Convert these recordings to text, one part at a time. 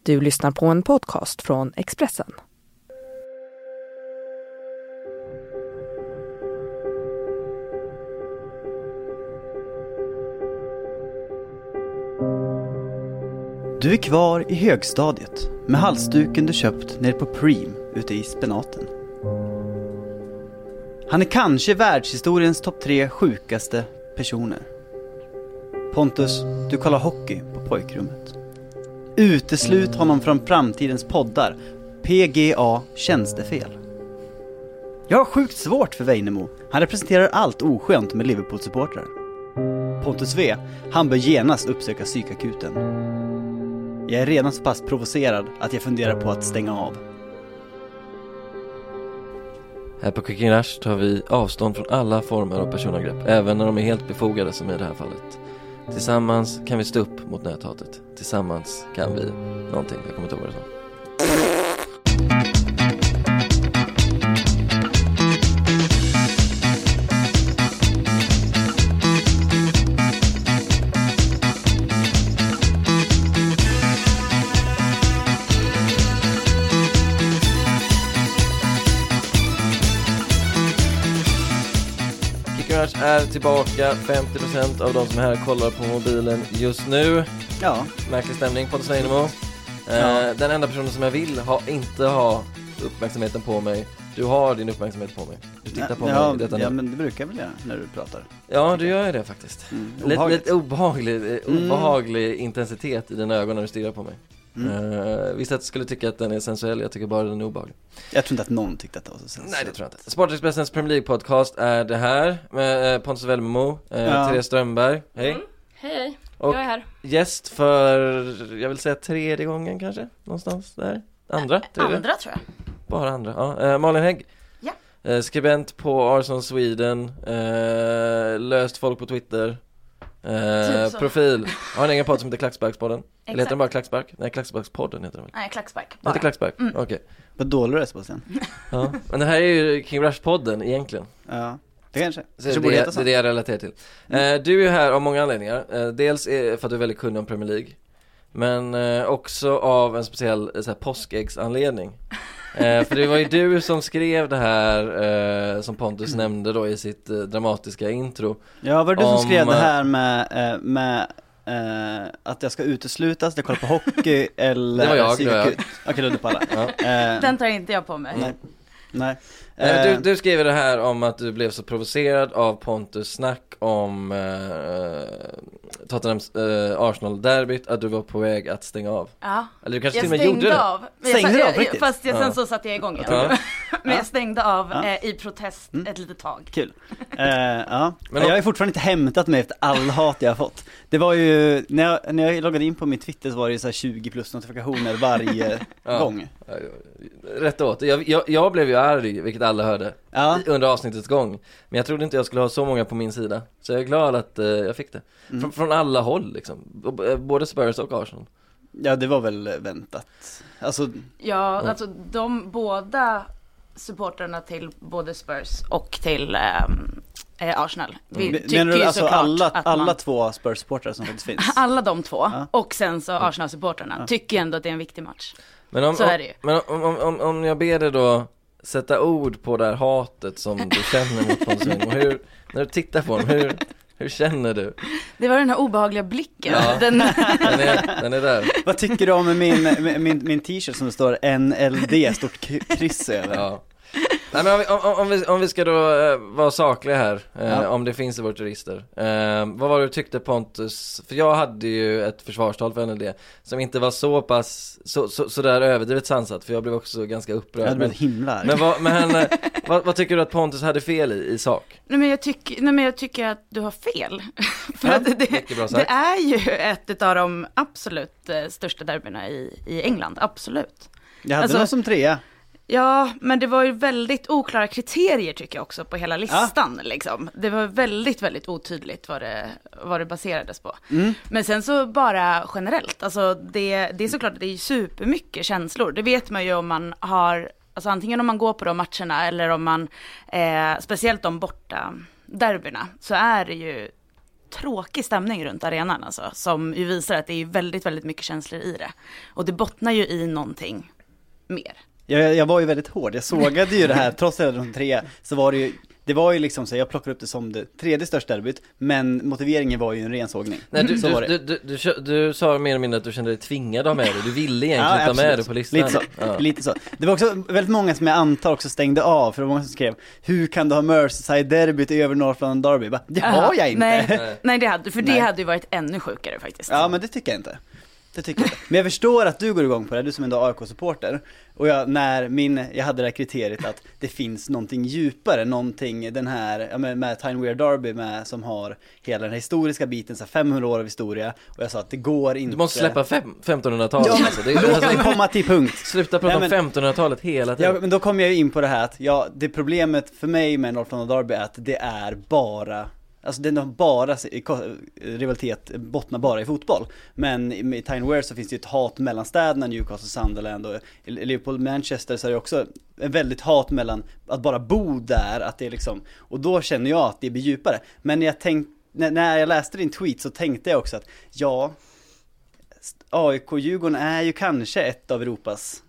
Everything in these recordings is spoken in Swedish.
Du lyssnar på en podcast från Expressen. Du är kvar i högstadiet med halsduken du köpt nere på Preem ute i spenaten. Han är kanske världshistoriens topp 3 sjukaste personer. Pontus, du kollar hockey på pojkrummet. Uteslut honom från framtidens poddar. PGA tjänstefel. Jag har sjukt svårt för Veinemo. Han representerar allt oskönt med Liverpool-supportrar. Pontus V, han bör genast uppsöka psykakuten. Jag är redan så pass provocerad att jag funderar på att stänga av. Här på Kicking Rush tar vi avstånd från alla former av personangrepp, även när de är helt befogade som i det här fallet. Tillsammans kan vi stå upp mot näthatet. Tillsammans kan vi någonting, jag kommer inte ihåg vad det så. Är tillbaka. 50% av de som är här kollar på mobilen just nu. Ja. Märklig stämning på Sveinemo. Den enda personen som jag vill inte ha uppmärksamheten på mig. Du har din uppmärksamhet på mig. Du tittar på mig i detta nu. Ja, men det brukar jag väl göra när du pratar. Ja, du gör ju det faktiskt. Lite obehaglig intensitet i dina ögon när du stirrar på mig. Vissa skulle tycka att den är sensuell. Jag tycker bara den är obehaglig. Jag tror inte att någon tyckte att det var så sensuell. Nej, det tror jag inte. Sportexpressens Premier League podcast är det här med Pontus Vellmo, Therese Strömberg. Hej. Hej, och jag är här. Gäst för, jag vill säga 3:e gången kanske, någonstans där. Andra tror jag. Bara andra, ja. Malin Hägg. Ja. Skribent på Arsenal Sweden, löst folk på Twitter. Profil. Har en egen podd som heter Klacksparkspodden. Eller heter den bara Klackspark? Nej, Klacksparkspodden heter den väl? Nej, Klackspark. Bara. Heter Klackspark? Okej. Vad dålig du är, Sebastian. Ja, men det här är ju King Rush-podden egentligen. Ja, det kanske. Det är det jag relaterar till. Du är här av många anledningar. Dels för att du är väldigt kunnig om Premier League. Men också av en speciell påskäggsanledning. För det var ju du som skrev det här som Pontus nämnde då i sitt dramatiska intro. Ja, var det du som skrev det här med att jag ska uteslutas, jag kollar på hockey eller... Det var jag. Okej, då är du på alla. Den tar inte jag på mig. Nej. Du skrev det här om att du blev så provocerad av Pontus snack om Tottenhams Arsenal-derbyt att du var på väg att stänga av. Ja. Eller du kanske till och med gjorde det. Stängde av riktigt? Fast sen så satte jag igång igen. Ja. Men jag stängde av i protest ett litet tag. Kul. Men jag har fortfarande inte hämtat mig efter all hat jag har fått. Det var ju, när jag loggade in på min Twitter så var det ju så här 20 plus notifikationer varje gång. Rätt åt. Jag blev ju arg, vilket alla hörde under avsnittets gång. Men jag trodde inte jag skulle ha så många på min sida. Så jag är glad att jag fick det. Från alla håll liksom. Både Spurs och Arsenal. Ja, det var väl väntat. Alltså de båda supporterna till både Spurs och till Arsenal. Vi tycker menar du ju alltså såklart alla två Spurs-supportrar som faktiskt finns? Alla de två. Och sen så Arsenal-supporterna tycker ändå att det är en viktig match. Men så är det ju. Men om jag ber dig då sätta ord på det här hatet som du känner mot Pontus och när du tittar på honom, hur känner du? Det var den här obehagliga blicken. Ja, den är där. Vad tycker du om min t-shirt som det står NLD stort kryss över? Ja. Nej, men om vi ska då vara sakliga här, om det finns i vårt register. Vad var det du tyckte, Pontus? För jag hade ju ett försvarstal för NLD som inte var så pass så där överdrivet sansat, för jag blev också ganska upprörd. Jag blev himla. Men vad tycker du att Pontus hade fel i sak? Nej, men jag tycker att du har fel. För att det är ju ett av de absolut största derbyna i England, absolut. Jag hade någon som 3. Ja, men det var ju väldigt oklara kriterier tycker jag också på hela listan liksom. Det var väldigt, väldigt otydligt vad det baserades på. Men sen så bara generellt, alltså det är såklart att det är supermycket känslor. Det vet man ju om man har, alltså antingen om man går på de matcherna eller om man, speciellt de borta derbyna, så är det ju tråkig stämning runt arenan alltså, som ju visar att det är väldigt, väldigt mycket känslor i det. Och det bottnar ju i någonting mer. Jag var ju väldigt hård, jag sågade ju det här, trots att de 3 så var det var ju liksom så jag plockade upp det som det 3:e största derbyt, men motiveringen var ju en ren sågning. Nej, du sa mer eller mindre att du kände dig tvingad av med det. Du ville egentligen ta med det på listan. Lite så. Det var också väldigt många som jag antar också stängde av, för det var många som skrev: hur kan du ha Merseyside-derbyt över North London Derby? Bara, det har jag inte. Nej, det hade, för det hade ju varit ännu sjukare faktiskt. Ja, men det tycker jag inte. Men jag förstår att du går igång på det, du som ändå är AIK-supporter. Och jag hade det här kriteriet att det finns någonting djupare, någonting den här med Tyne Weir Derby som har hela den historiska biten, så 500 år av historia. Och jag sa att det går inte. Du måste släppa 1500-talet. Ja, låt mig komma till punkt. Sluta prata om 1500-talet hela tiden. Ja, men då kommer jag in på det här att det problemet för mig med North London Derby är att det är bara, alltså den har bara rivalitet, bottnar bara i fotboll. Men i Tyne Weir så finns det ju ett hat mellan städerna, Newcastle, Sunderland och Liverpool, Manchester, så är det också en väldigt hat mellan att bara bo där, att det är liksom, och då känner jag att det blir djupare. Men när jag läste din tweet så tänkte jag också att AIK-Djurgården är ju kanske ett av Europas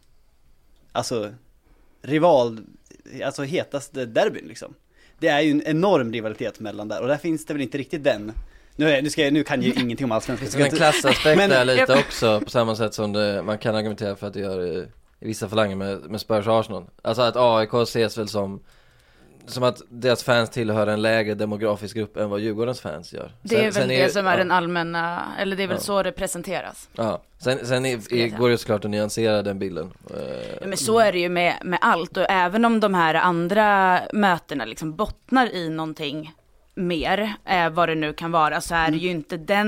hetaste derbyn liksom. Det är ju en enorm rivalitet mellan där, och där finns det väl inte riktigt den. Nu kan ju ingenting om allsvenskan. En klassaspekt är lite också, på samma sätt som man kan argumentera för att det gör i vissa falanger med Spurs och Arsenal. Alltså att AIK ses väl som att deras fans tillhör en lägre demografisk grupp än vad Djurgårdens fans gör. Det är väl det som är den allmänna, eller det är väl så det presenteras. Ja, sen går det såklart att nyansera den bilden. Men så är det ju med allt, och även om de här andra mötena liksom bottnar i någonting mer, vad det nu kan vara, så är det ju inte det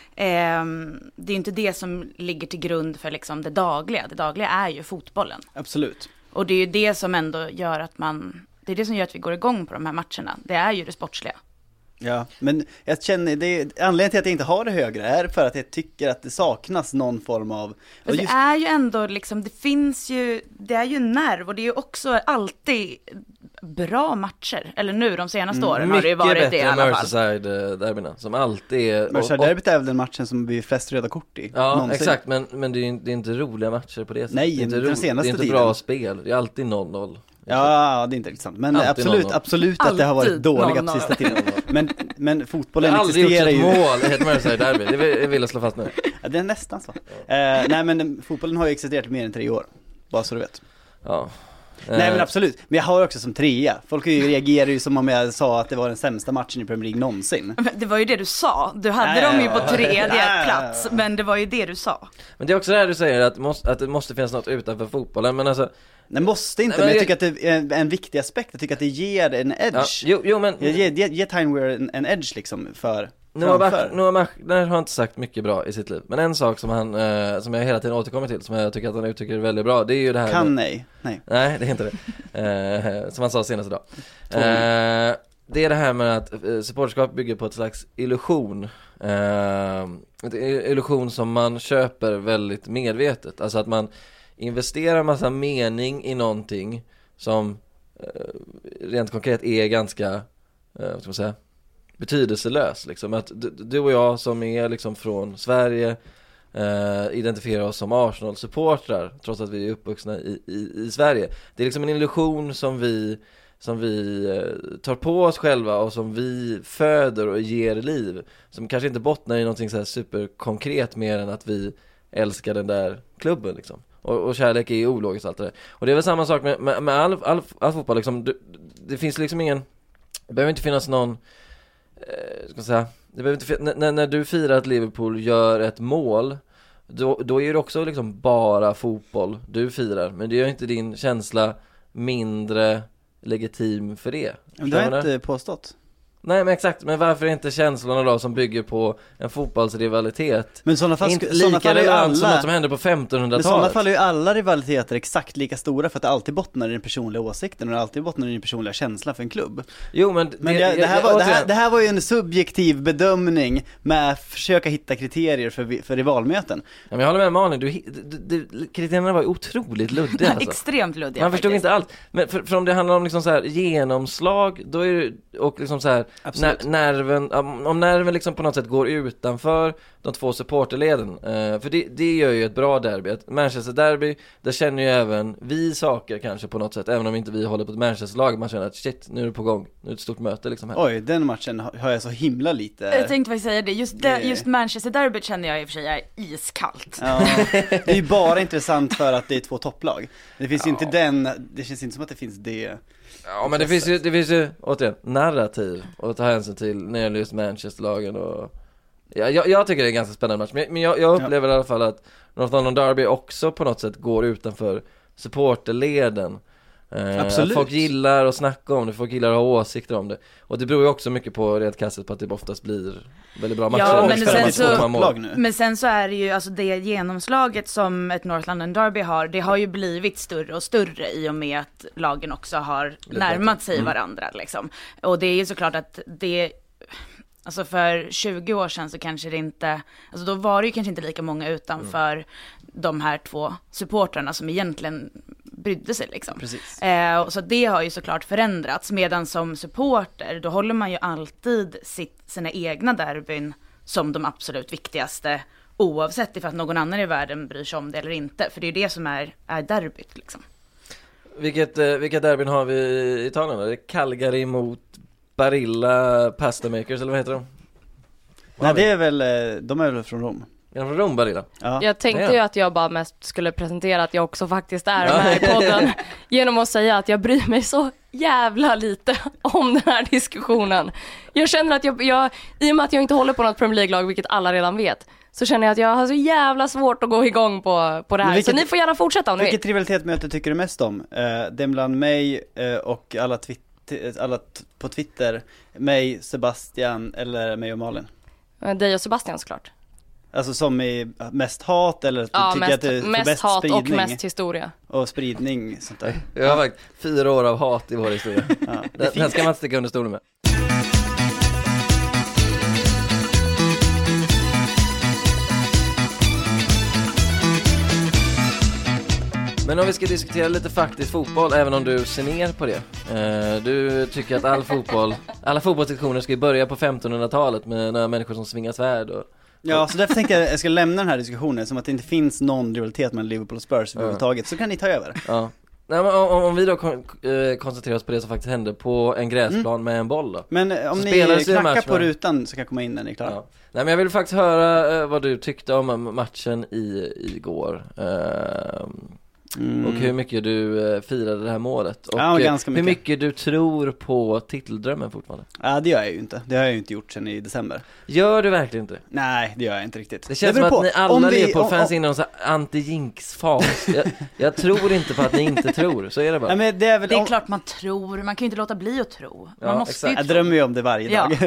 är inte det som ligger till grund för liksom det dagliga. Det dagliga är ju fotbollen. Absolut. Och det är ju det som ändå gör att det är det som gör att vi går igång på de här matcherna. Det är ju det sportsliga. Ja, men jag känner, anledningen till att jag inte har det högre är för att jag tycker att det saknas någon form av... Det är ju ändå liksom, det är ju nerv, och det är ju också alltid bra matcher. Eller nu, de senaste åren har det ju varit det i alla fall. Mycket bättre Merseyside-derbyna, som alltid är... Merseyside-derbyt är väl den matchen som blir flest röda kort i. Ja, någonsin. Exakt, men det är inte roliga matcher på det sättet. Nej, det är den senaste det är inte bra spel, det är alltid 0-0. Ja, det är inte riktigt sant. Men absolut att det har varit dåliga på sista tiden. Men fotbollen existerar ju. Det har aldrig gjort ett mål i ett Merseyside-derby, det vill jag slå fast nu. Ja, det är nästan så. Nej, men fotbollen har ju existerat i mer än 3 år. Bara så du vet. Ja. Nej, men absolut. Men jag har också som 3. Folk reagerar ju som om jag sa att det var den sämsta matchen i Premier League någonsin. Det var ju det du sa. Du hade dem ju på 3:e plats, men det var ju det du sa. Men det är också det här du säger, att det måste finnas något utanför fotbollen, men alltså... Det måste inte, men jag tycker att det är en viktig aspekt. Jag tycker att det ger en edge. Ja, men... Ge Tyne Weir en edge liksom för... Noah Machner har inte sagt mycket bra i sitt liv. Men en sak som som jag hela tiden återkommer till, som jag tycker att han uttrycker väldigt bra, det är ju det här... Nej, det är inte det. Som han sa senast idag. Det är det här med att supporterskap bygger på ett slags illusion. Ett illusion som man köper väldigt medvetet. Alltså att man investerar massa mening i någonting som rent konkret är ganska, vad ska man säga, betydelselös liksom. Att du och jag som är liksom från Sverige identifierar oss som Arsenal-supportrar trots att vi är uppvuxna i Sverige. Det är liksom en illusion som vi tar på oss själva och som vi föder och ger liv, som kanske inte bottnar i någonting så här superkonkret mer än att vi älskar den där klubben liksom. Och kärlek är ologiskt, allt det där. Och det är väl samma sak med all fotboll liksom. Det finns liksom det behöver inte finnas någon ska säga, det behöver inte när du firar att Liverpool gör ett mål, då är det också liksom bara fotboll du firar, men det gör inte din känsla mindre legitim för det. Men det har jag inte påstått. Nej, men exakt, men varför är inte känslorna då som bygger på en fotbollsrivalitet men såna fall, inte lika relevant som något som hände på 1500-talet? Men i sådana fall är ju alla rivaliteter exakt lika stora, för att det alltid bottnar i den personliga åsikten och det alltid bottnar i den personliga känslan för en klubb. Jo, men det här var ju en subjektiv bedömning med att försöka hitta kriterier för rivalmöten. Ja, men jag håller med Malin, kriterierna var otroligt luddiga alltså. Extremt luddiga. Man förstod inte allt. Men för om det handlar om liksom så här genomslag, då är det, och liksom så här nerven, om nerven liksom på något sätt går utanför de två supporterleden, för det gör ju ett bra derby. Ett Manchester-derby, där känner ju även vi saker kanske på något sätt, även om inte vi håller på ett Manchester-lag. Man känner att shit, nu är det på gång, nu är det ett stort möte liksom här. Oj, den matchen har jag så himla lite. Jag tänkte faktiskt säga det, just Manchester-derbyt känner jag i och för sig är iskallt. Ja, det är ju bara intressant för att det är två topplag. Det finns ju inte det känns inte som att det finns det. Ja, men det finns ju återigen narrativ att ta hänsyn till när det gäller just Manchester-lagen. Och jag tycker det är en ganska spännande match. Men jag upplever i alla fall att North London Derby också på något sätt går utanför supporterleden. Att folk gillar att snacka om det, folk gillar att ha åsikter om det. Och det beror ju också mycket på rent kastet på att det oftast blir väldigt bra matcher. Ja, men sen så är det ju, alltså det genomslaget som ett North London Derby har, det har ju blivit större och större i och med att lagen också har närmat sig varandra liksom. Och det är ju såklart att det, alltså för 20 år sedan så kanske det inte, alltså då var det ju kanske inte lika många utanför de här två supportrarna som egentligen brydde sig liksom. Så det har ju såklart förändrats, medan som supporter då håller man ju alltid sina egna derbyn som de absolut viktigaste, oavsett ifall någon annan i världen bryr sig om det eller inte, för det är ju det som är derbyt liksom. Vilka derbyn har vi i Italien då? Det är Cagliari mot Barilla Pasta Makers, eller vad heter de? Nej, det är väl, de är väl från Rom. Är de från Rom, Barilla? Ja. Jag tänkte ju att jag bara mest skulle presentera att jag också faktiskt är med i podden genom att säga att jag bryr mig så jävla lite om den här diskussionen. Jag känner att jag i och med att jag inte håller på något Premier League-lag, vilket alla redan vet, så känner jag att jag har så jävla svårt att gå igång på det här. Så ni får gärna fortsätta om ni vill. Vilket rivalitetsmöte tycker du mest om? Det bland mig och alla på Twitter, mig, Sebastian eller mig och Malin? Dig och Sebastian såklart. Alltså som i mest hat eller ja, tycker att det är mest hat spridning och mest historia. Och spridning, sånt där. Jag har faktiskt 4 år av hat i vår historia. Den ska man inte sticka under stolen med. Men om vi ska diskutera lite faktisk fotboll, även om du ser ner på det. Du tycker att alla fotbollssektioner ska börja på 1500-talet med några människor som svingar svärd och... Ja, så därför tänkte jag ska lämna den här diskussionen som att det inte finns någon rivalitet mellan Liverpool och Spurs överhuvudtaget, så kan ni ta över. Ja. Nej, men om vi då koncentrerar oss på det som faktiskt hände på en gräsplan med en boll då. Men om ni knackar på rutan så kan jag komma in när ni är klara. Ja. Nej, men jag vill faktiskt höra vad du tyckte om matchen igår. Och hur mycket du firade det här målet. Och hur mycket du tror på titeldrömmen fortfarande. Ja, det gör jag ju inte. Det har jag ju inte gjort sedan i december. Gör du verkligen inte? Nej, det gör jag inte riktigt. Det känns som att ni alla Liverpool-fans är i någon sån här anti-jinx-fas. jag tror inte på att ni inte tror. Så är det bara. Nej, men det är klart man tror. Man kan ju inte låta bli att tro. Man måste ju tro. Jag drömmer ju om det varje dag.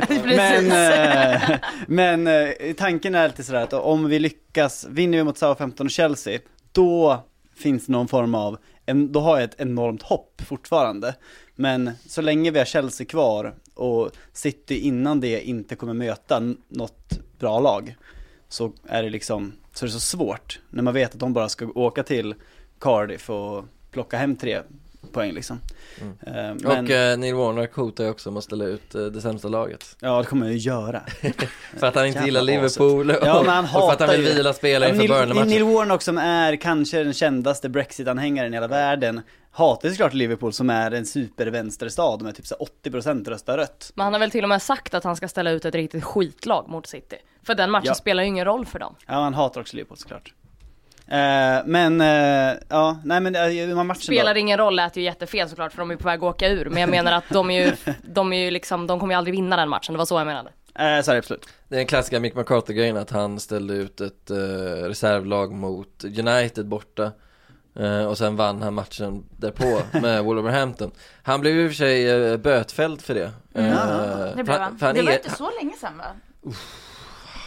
men tanken är lite sådär att om vi lyckas, vinner vi mot Southampton och Chelsea, då finns någon form av, då har jag ett enormt hopp fortfarande. Men så länge vi har Chelsea kvar och City innan det inte kommer möta något bra lag, så är det liksom, så är det så svårt när man vet att de bara ska åka till Cardiff och plocka hem 3 poäng liksom. Men... Och Neil Warner hotar ju också om att ställa ut det sämsta laget. Ja, det kommer jag ju göra. För att han inte gillar Liverpool och, ja, men han hatar och för att han vill vila spelare inför Burnley-matchen. Neil Warner som är kanske den kändaste Brexit-anhängaren i hela världen, hatar såklart Liverpool som är en supervänsterstad med typ så 80% röstar rött. Men han har väl till och med sagt att han ska ställa ut ett riktigt skitlag mot City. För den matchen spelar ju ingen roll för dem. Ja, han hatar också Liverpool såklart. Men matchen spelar ingen roll, lät ju jättefel såklart, för de är på väg att åka ur. Men jag menar att de är ju liksom, de kommer ju aldrig vinna den matchen. Det var så jag menade. Så är det absolut. Det är en klassiska Mick McCarthy-grejen att han ställde ut ett reservlag mot United borta. Och sen vann han matchen därpå med Wolverhampton. Han blev ju i och för sig bötfälld för det. Det blev han. Det var inte så länge sedan, va?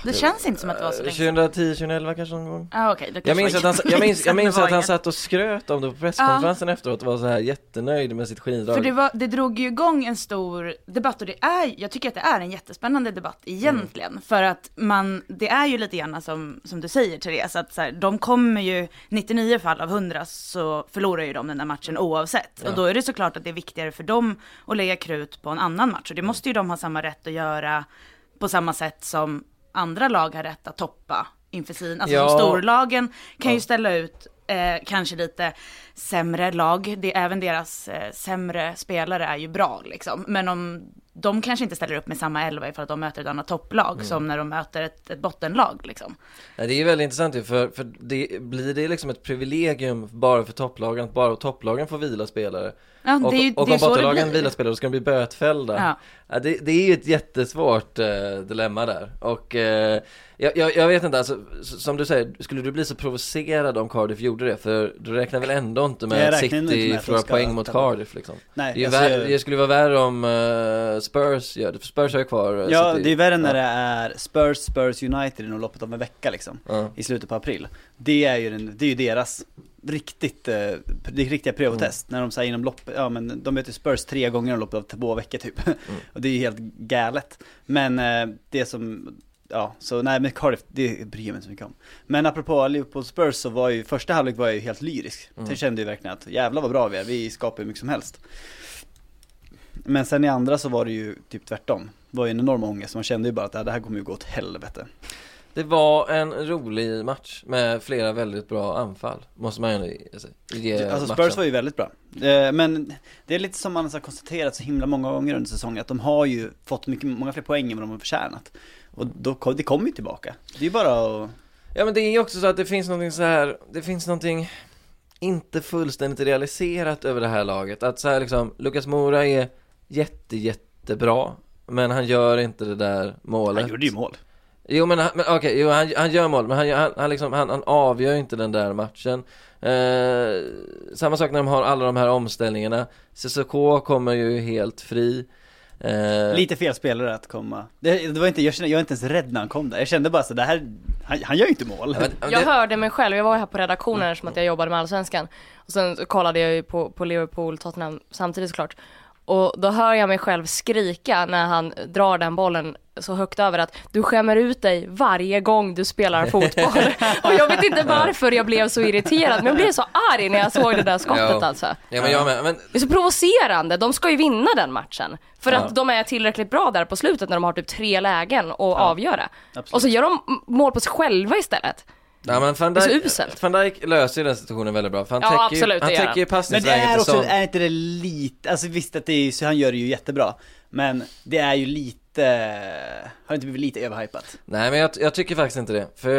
Det känns inte som att det var så länge. 2010-2011 kanske någon gång. Okej, Jag minns att han satt och skröt om det på presskonferensen efteråt och var så här jättenöjd med sitt skiddrag. För det drog ju igång en stor debatt och jag tycker att det är en jättespännande debatt egentligen. För att det är ju lite grann som du säger, Therese, att så här, de kommer ju 99 fall av 100 så förlorar ju de den där matchen oavsett. Ja. Och då är det såklart att det är viktigare för dem att lägga krut på en annan match. Och det måste ju de ha samma rätt att göra på samma sätt som andra lag har rätt att toppa inför sin. Alltså som storlagen kan ju ställa ut kanske lite sämre lag. Även deras sämre spelare är ju bra liksom. Men om de kanske inte ställer upp med samma 11 ifall att de möter ett annat topplag som när de möter ett bottenlag liksom. Ja, det är väldigt intressant ju, för blir det liksom ett privilegium bara för topplagen, att bara topplagen får vila spelare. Ja, och om bottenlagen vilar spelare, då ska de bli bötfällda. Ja. Ja, det är ju ett jättesvårt dilemma där. Och jag vet inte, alltså, som du säger, skulle du bli så provocerad om Cardiff gjorde det? För du räknar väl ändå inte med City förlorar poäng mot Cardiff liksom. Nej, det skulle vara värre om Spurs gör det, för Spurs har ju kvar Ja, City. det är värre när det är Spurs United i loppet av en vecka liksom, i slutet på april. Det är ju deras riktiga prövotest när de säger inom loppet, men de möter Spurs 3 gånger i loppet av 2 veckor typ. Och det är ju helt galet. Men det som så nej, med Cardiff, det bryr jag mig inte så mycket om. Men apropå Liverpool Spurs, så var ju första halvlek var ju helt lyrisk. Det kände ju verkligen att jävlar vad bra vi skapar ju mycket som helst. Men sen i andra så var det ju typ tvärtom. Det var ju en enorm ångest, man kände ju bara att det här kommer ju gå åt helvete. Det var en rolig match med flera väldigt bra anfall, måste man ju ge alltså Spurs matchen. Var ju väldigt bra. Men det är lite som man har konstaterat så himla många gånger under säsongen, att de har ju fått många fler poäng än vad de har förtjänat. Och det kommer ju tillbaka. Det är ju bara att... Ja, men det är ju också så att det finns någonting så här, det finns någonting inte fullständigt realiserat över det här laget. Att så här liksom, Lucas Moura är jättebra, men han gör inte det där målet. Han gjorde ju mål. Jo, men okej, han gör mål, men han avgör inte den där matchen. Samma sak när de har alla de här omställningarna. Sissoko kommer ju helt fri. Lite fel spelare att komma. Det var inte, jag är inte ens rädd när han kom där. Jag kände bara så det här, han gör ju inte mål. Jag hörde mig själv, jag var här på redaktionen som att jag jobbade med Allsvenskan. Och sen kollade jag ju på Liverpool, Tottenham samtidigt såklart. Och då hör jag mig själv skrika när han drar den bollen så högt över att du skämmer ut dig varje gång du spelar fotboll. Och jag vet inte varför jag blev så irriterad, men jag blev så arg när jag såg det där skottet alltså. Ja, men jag med. Men... Det är så provocerande, de ska ju vinna den matchen. För att de är tillräckligt bra där på slutet när de har typ 3 lägen att avgöra. Absolut. Och så gör de mål på sig själva istället. Ja, men Van Dijk löser ju den situationen väldigt bra. Han täcker ju passningsvägen till Son. Men är inte det lite... Alltså visst att det är så, han gör det ju jättebra. Men det är ju lite... Har inte blivit lite överhypat? Nej, men jag tycker faktiskt inte det. För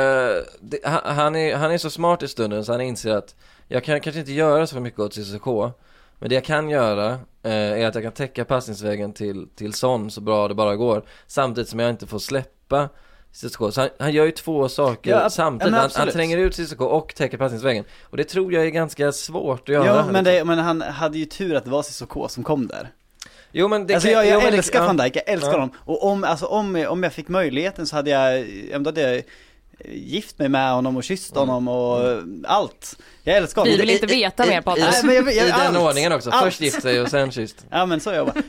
han är så smart i stunden så han inser att jag kan kanske inte göra så mycket åt Sissoko. Men det jag kan göra är att jag kan täcka passningsvägen till Son så bra det bara går. Samtidigt som jag inte får släppa Sissoko. Så han gör ju 2 saker samtidigt. Han tränger ut Sissoko och täcker passningsvägen. Och det tror jag är ganska svårt att göra. Ja, men han hade ju tur att det var Sissoko som kom där. Jo, men det alltså jag älskar Van Dijk, jag älskar honom. Och om jag fick möjligheten så hade jag gift mig med honom och kysst honom och allt. Jag älskar honom. Vi vill inte veta mer på det. I den ordningen också. Först gift sig och sen kysst. Ja, men så jobbar.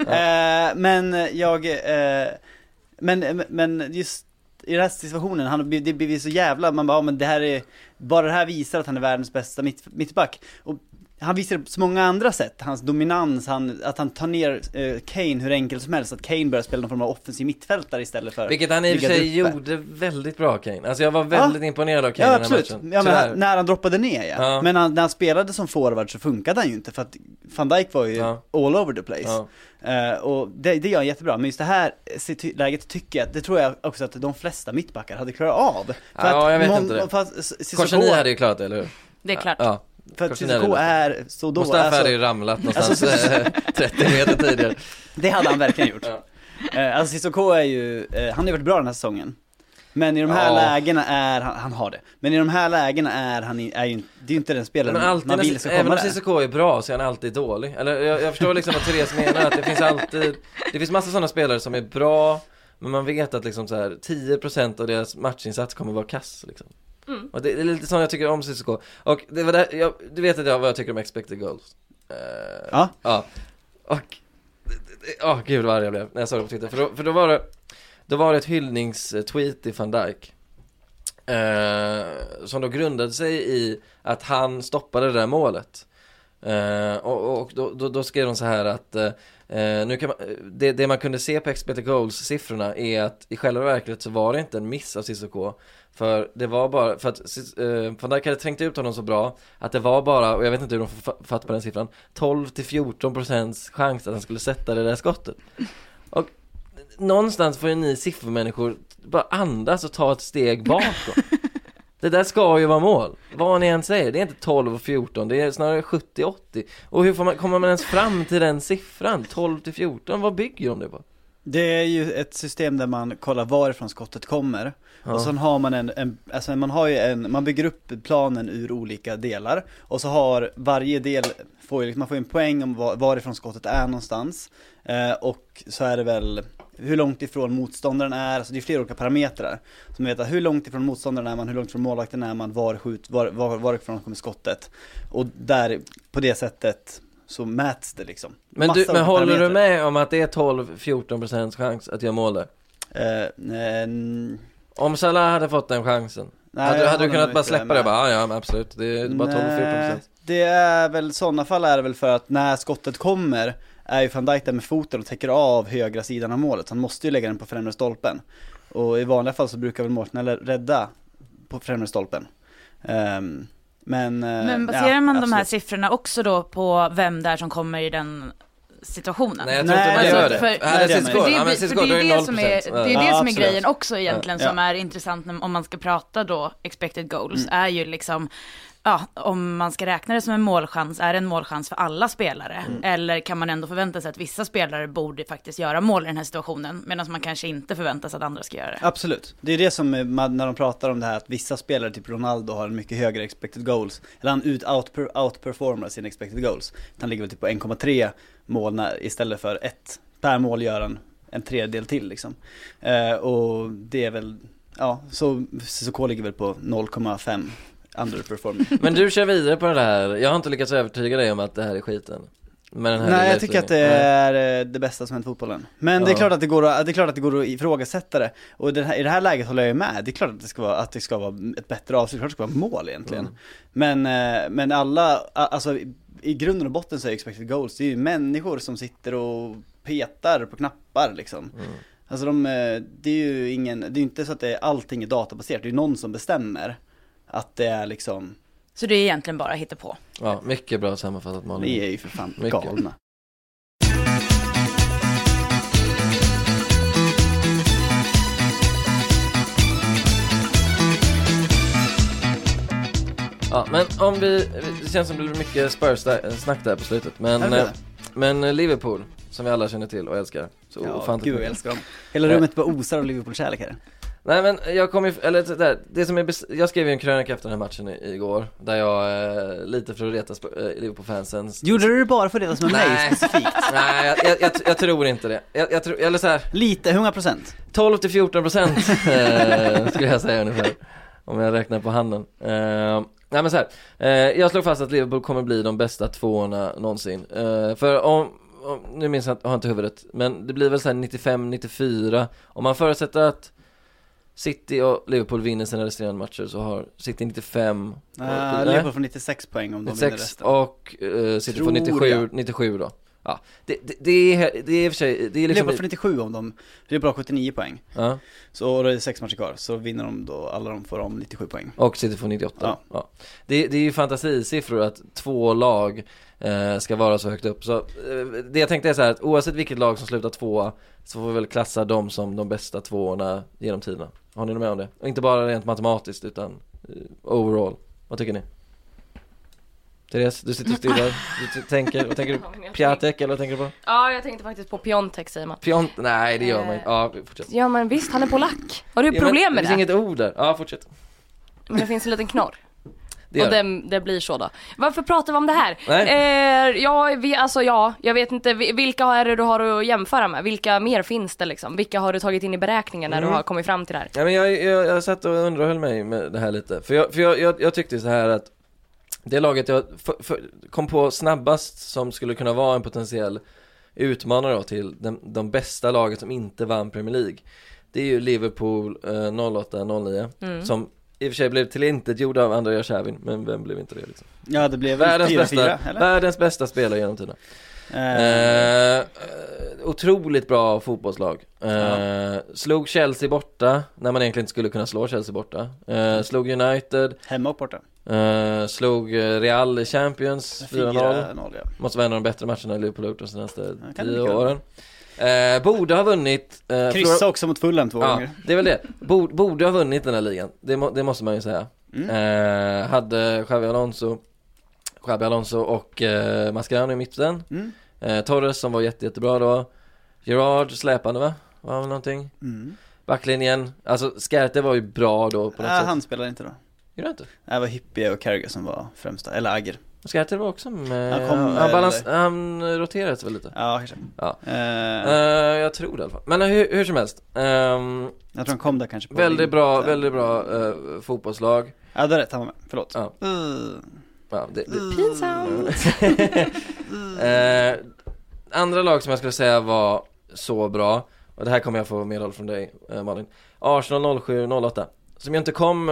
Men just i den här situationen, det blir så jävla, man bara, men det här är, bara det här visar att han är världens bästa mittback. Och han visar på så många andra sätt, hans dominans, att han tar ner Kane hur enkelt som helst, att Kane börjar spela någon form av offensiv mittfältare istället för... Vilket han i och för sig gjorde väldigt bra, Kane. Alltså jag var väldigt imponerad av Kane i den här matchen. Ja, men när han droppade ner, men när han spelade som forward så funkade han ju inte, för att Van Dijk var ju all over the place. Och det gör han jättebra. Men just det här läget tycker jag, det tror jag också att de flesta mittbackar hade klarat av. Jag vet inte det. Korsani hade ju klarat det, eller hur? Det är klart. Ja. För att Sissoko är så dålig. Mustafa hade ju ramlat någonstans 30 meter tidigare. Det hade han verkligen gjort. Alltså Sissoko är ju, han har varit bra den här säsongen. Men i de här lägena är han har det. Men i de här lägena är ju, det är ju inte den spelaren man vill ska komma. Även om Sissoko är bra så är han alltid dålig. Eller jag förstår liksom vad Therese menar, att det finns massa sådana spelare som är bra Men man vet att liksom så här 10% av deras matchinsats kommer vara kass liksom. Och det är lite sånt jag tycker om CSKA. Och det var där, du vet att vad jag tycker om expected goals. Ja. Och gud vad arg jag blev när jag såg det på Twitter. För då var det ett hyllningstweet i Van Dijk. Som då grundade sig i att han stoppade det där målet. Och då skrev de så här att nu kan man, det man kunde se på expected goals-siffrorna är att i själva verket så var det inte en miss av Cissoko. För det var bara för att Van Dijk hade trängt ut honom så bra att det var bara, och jag vet inte hur de fattar på den siffran, 12-14% chans att han skulle sätta det där skottet. Och någonstans får ju ni siffermänniskor bara andas och ta ett steg bakåt. Det där ska ju vara mål. Vad ni än säger, det är inte 12 och 14, det är snarare 70-80. Och hur kommer man ens fram till den siffran? 12-14, vad bygger de det på? Det är ju ett system där man kollar varifrån skottet kommer. Ja. Och så har man man bygger upp planen ur olika delar. Och så har varje del, man får en poäng om varifrån skottet är någonstans. Och så är det väl hur långt ifrån motståndaren är. Alltså det är flera olika parametrar som vet hur långt ifrån motståndaren är man, hur långt ifrån målvakten är man, varifrån kommer skottet. Och där, på det sättet så mäts det liksom. Men håller du med om att det är 12-14% chans att göra mål där? Om Salah hade fått den chansen, hade du kunnat bara släppa det? Ja, absolut. Det är bara 12-14%. Det är väl, sådana fall är det väl för att när skottet kommer är ju Van Dijk där med foten och täcker av högra sidan av målet. Han måste ju lägga den på främre stolpen. Och i vanliga fall så brukar väl målsnälla rädda på främre stolpen. Men baserar man de här siffrorna också då på vem där som kommer i den situationen? Nej, jag tror inte man gör det. Det är det som är grejen också egentligen som är intressant om man ska prata då expected goals, är ju liksom om man ska räkna det som en målchans, är det en målchans för alla spelare? Eller kan man ändå förvänta sig att vissa spelare borde faktiskt göra mål i den här situationen, medan man kanske inte förväntar sig att andra ska göra det? Absolut. Det är det som när de pratar om det här, att vissa spelare, typ Ronaldo, har en mycket högre expected goals. Eller han outperformar sina expected goals. Han ligger väl typ på 1,3 mål istället för 1 per mål, gör han en tredjedel till liksom. Och det är väl, så ligger väl på 0,5 underperforming. Men du kör vidare på det här. Jag har inte lyckats övertyga dig om att det här är skiten. Nej, jag tycker att det är det bästa som hänt fotbollen. Men det är klart att det går att ifrågasätta det. Och i det här läget håller jag med. Det är klart att det ska vara ett bättre avslut. Det ska vara mål egentligen. Men alla, alltså i grunden och botten så är expected goals, det är ju människor som sitter och petar på knappar liksom. Alltså det är ju inte så att allting är databaserat. Det är någon som bestämmer att det är liksom. Så det är egentligen bara hitta på. Ja, mycket bra sammanfattat, Malin. Ni är ju för fan galna. Ja, men om det känns som det blir mycket Spurs-snack där på slutet. Men Liverpool, som vi alla känner till och älskar. Så gud, jag älskar dem. Hela rummet bara osar av Liverpool-kärlek här. Nej, men jag skrev ju en krönika efter den här matchen igår, där jag lite för att reta Liverpool-fansen. Gjorde du det bara för det som är mig specifikt? Nej, jag tror inte det. Jag tror, eller så här, lite, hur många procent? 12-14% skulle jag säga ungefär, om jag räknar på handen. Nej, men så här, jag slår fast att Liverpool kommer bli de bästa tvåorna någonsin. För om nu minns jag inte huvudet, men det blir väl så här 95-94. Om man förutsätter att City och Liverpool vinner sina resterande matcher, så har City 95 Liverpool får 96 poäng om de 96 vinner resten. Och City får 97 då. Ja, det är i och för sig, det är liksom Liverpool får 97 om de, det är bra 79 poäng. Ja. Så det är 6 matcher kvar, så vinner de då, alla de får om 97 poäng. Och City får 98. Ja. Det är ju fantasisiffror att två lag ska vara så högt upp. Så det jag tänkte är så här, att oavsett vilket lag som slutar tvåa, så får vi väl klassa dem som de bästa tvåorna genom tiderna. Har ni med om det? Och inte bara rent matematiskt, utan overall. Vad tycker ni? Therese, du sitter stilla. Du tänker, vad tänker du? Piatek, eller vad tänker du på? Ja, jag tänkte faktiskt på Piontek, säger man. Nej, det gör man inte. Ja, fortsätt. Ja, men visst, han är polack. Har du problem med det? Det finns inget ord där. Ja, fortsätt. Men det finns en liten knorr. det blir så då. Varför pratar vi om det här? Nej. Jag vet inte, vilka är det du har att jämföra med? Vilka mer finns det liksom? Vilka har du tagit in i beräkningen när du har kommit fram till det här? Ja, men jag satt och underhöll mig med det här lite. För jag tyckte så här att det laget jag kom på snabbast som skulle kunna vara en potentiell utmanare då till de bästa laget som inte vann Premier League. Det är ju Liverpool 08-09 som i och för sig blev till intet gjord av Andrea Shervin, men vem blev inte det liksom? Ja, det blev världens bästa spelare genom tiden. Otroligt bra fotbollslag. Slog Chelsea borta när man egentligen inte skulle kunna slå Chelsea borta. Slog United hemma och borta. Slog Real i Champions 4-0. Ja. Måste vara en av de bättre matcherna i Liverpool gjort de senaste 10 åren. Borde ha vunnit kryssa också mot Fulham 2 gånger. Det är väl det. Borde ha vunnit den här ligan. Det måste man ju säga. Hade Xabi Alonso och Mascherano i mitten. Torres som var jättebra då. Gerrard släpande va? Var väl någonting. Backlinjen. Alltså Skärte var ju bra då på något sätt. Han spelade inte då. Gjorde han inte? Det var Hippie och Carragher som var främsta. Eller Agger. Skärte var också med. Han roterade väl lite. Ja, kanske. Jag tror det i alla fall. Men hur som helst. Jag tror han kom där kanske på väldigt bra fotbollslag. Ja, det är rätt, han var med. Förlåt. Pinsamt. Andra lag som jag skulle säga var så bra, och det här kommer jag få medhåll från dig, Malin. Arsenal 07-08 som ju inte kom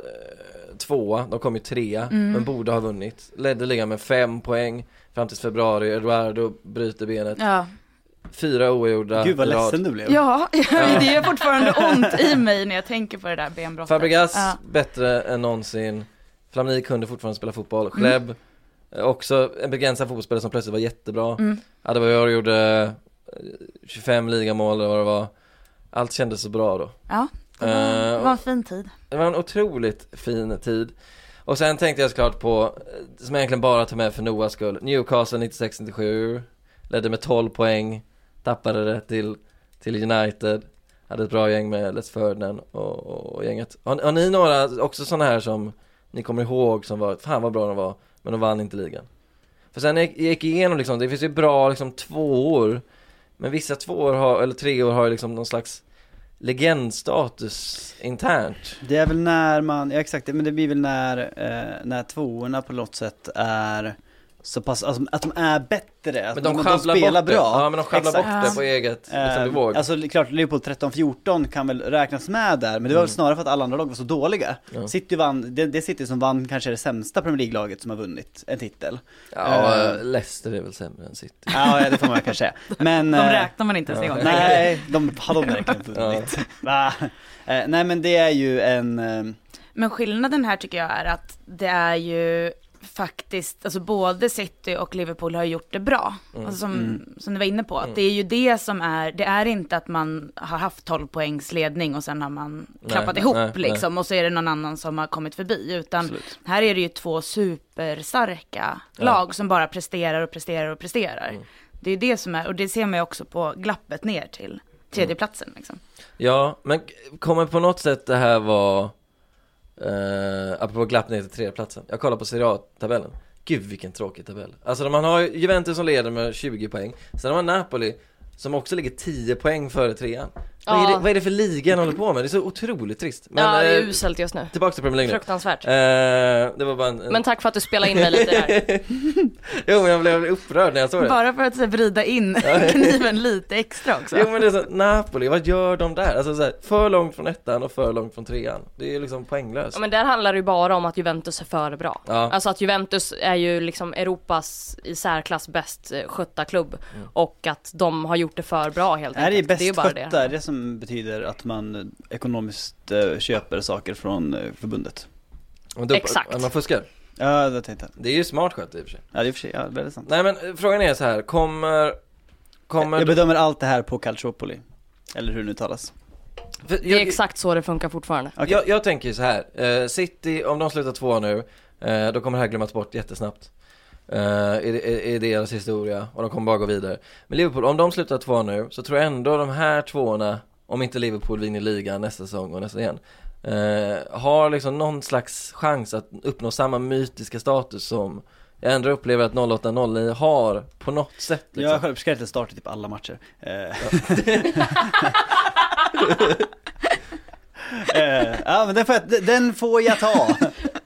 2, de kom ju 3 men borde ha vunnit. Ledde ligan med 5 poäng fram till februari. Eduardo bryter benet. 4 oavgjorda. Gud vad ledsen du blev. Ja, det är fortfarande ont i mig när jag tänker på det där benbrottet. Fabregas bättre än någonsin. Flamini kunde fortfarande spela fotboll. Gleb också en begränsad fotbollsspelare som plötsligt var jättebra. Adebayor gjorde 25 ligamål eller vad det var. Allt kändes så bra då. Ja, det var en fin tid. Det var en otroligt fin tid. Och sen tänkte jag såklart på, som jag egentligen bara tar med för Noahs skull, Newcastle 96-97. Ledde med 12 poäng. Tappade det till United. Hade ett bra gäng med Les Ferdinand och gänget. Har ni några också sådana här som ni kommer ihåg som var, fan vad bra de var, men de vann inte ligan? För sen jag gick igenom liksom, det finns ju bra liksom 2 år, men vissa 2 år eller 3 år har ju liksom någon slags legendstatus internt. Det är väl när man, ja exakt, men det blir väl när 2orna på något sätt är så pass, alltså, att de är bättre, men de spelar bra. Ja, men de sjabblar bort det på eget liksom, alltså klart, Liverpool 13-14 kan väl räknas med där, men det var väl snarare för att alla andra lag var så dåliga. City vann, det City som vann kanske är det sämsta Premier League-laget som har vunnit en titel. Leicester är väl sämre än City. Ja, det får man kanske säga. Men de räknar man inte ens en gång. Nej, de hade verkligen vunnit. Nej, men det är ju en Men skillnaden här tycker jag är att det är ju faktiskt, alltså både City och Liverpool har gjort det bra. Alltså som du var inne på. Det är ju det som är, det är inte att man har haft 12 poängs ledning och sen har man klappat ihop liksom och så är det någon annan som har kommit förbi. Utan här är det ju 2 superstarka lag som bara presterar. Det är ju det som är, och det ser man ju också på glappet ner till tredjeplatsen liksom. Ja, men kommer på något sätt det här var apropå glapp ner till 3:e-platsen. Jag kollar på Serie A-tabellen. Gud vilken tråkig tabell. Alltså man har Juventus som leder med 20 poäng. Sen har man Napoli som också ligger 10 poäng före 3:an. Vad är det för ligan håller på med? Det är så otroligt trist. Men, det är uselt just nu. Tillbaka till Premier League nu. Fruktansvärt. Det var bara Men tack för att du spelade in mig lite där. Jo, men jag blev upprörd när jag såg det. Bara för att vrida in kniven lite extra också. Jo, men det är så, Napoli, vad gör de där? Alltså så här, för långt från 1:an och för långt från 3:an. Det är liksom poänglöst. Ja, men där handlar det ju bara om att Juventus är för bra. Alltså att Juventus är ju liksom Europas i särklass bäst skötta klubb. Och att de har gjort det för bra helt enkelt. Det är ju bäst skötta, det som betyder att man ekonomiskt köper saker från förbundet. Exakt. Man fuskar. Ja, det tänkte jag. Det är ju smart skött i och för sig. Ja, det är för sig, ja, väldigt sant. Nej, men frågan är så här, kommer jag bedömer allt det här på Calciopoli. Eller hur det nu talas. Det är exakt så det funkar fortfarande. Okay. Jag tänker så här, City, om de slutar 2 nu, då kommer det här glömmas bort jättesnabbt. I deras historia, och de kommer bara gå vidare. Men Liverpool, om de slutar 2 nu, så tror jag ändå de här 2:orna, om inte Liverpool vinner ligan nästa säsong och nästa igen, har liksom någon slags chans att uppnå samma mytiska status som jag ändå upplever att 08-09 har på något sätt liksom. Jag har själv uppskattat start i typ alla matcher. Ja, men den får jag ta.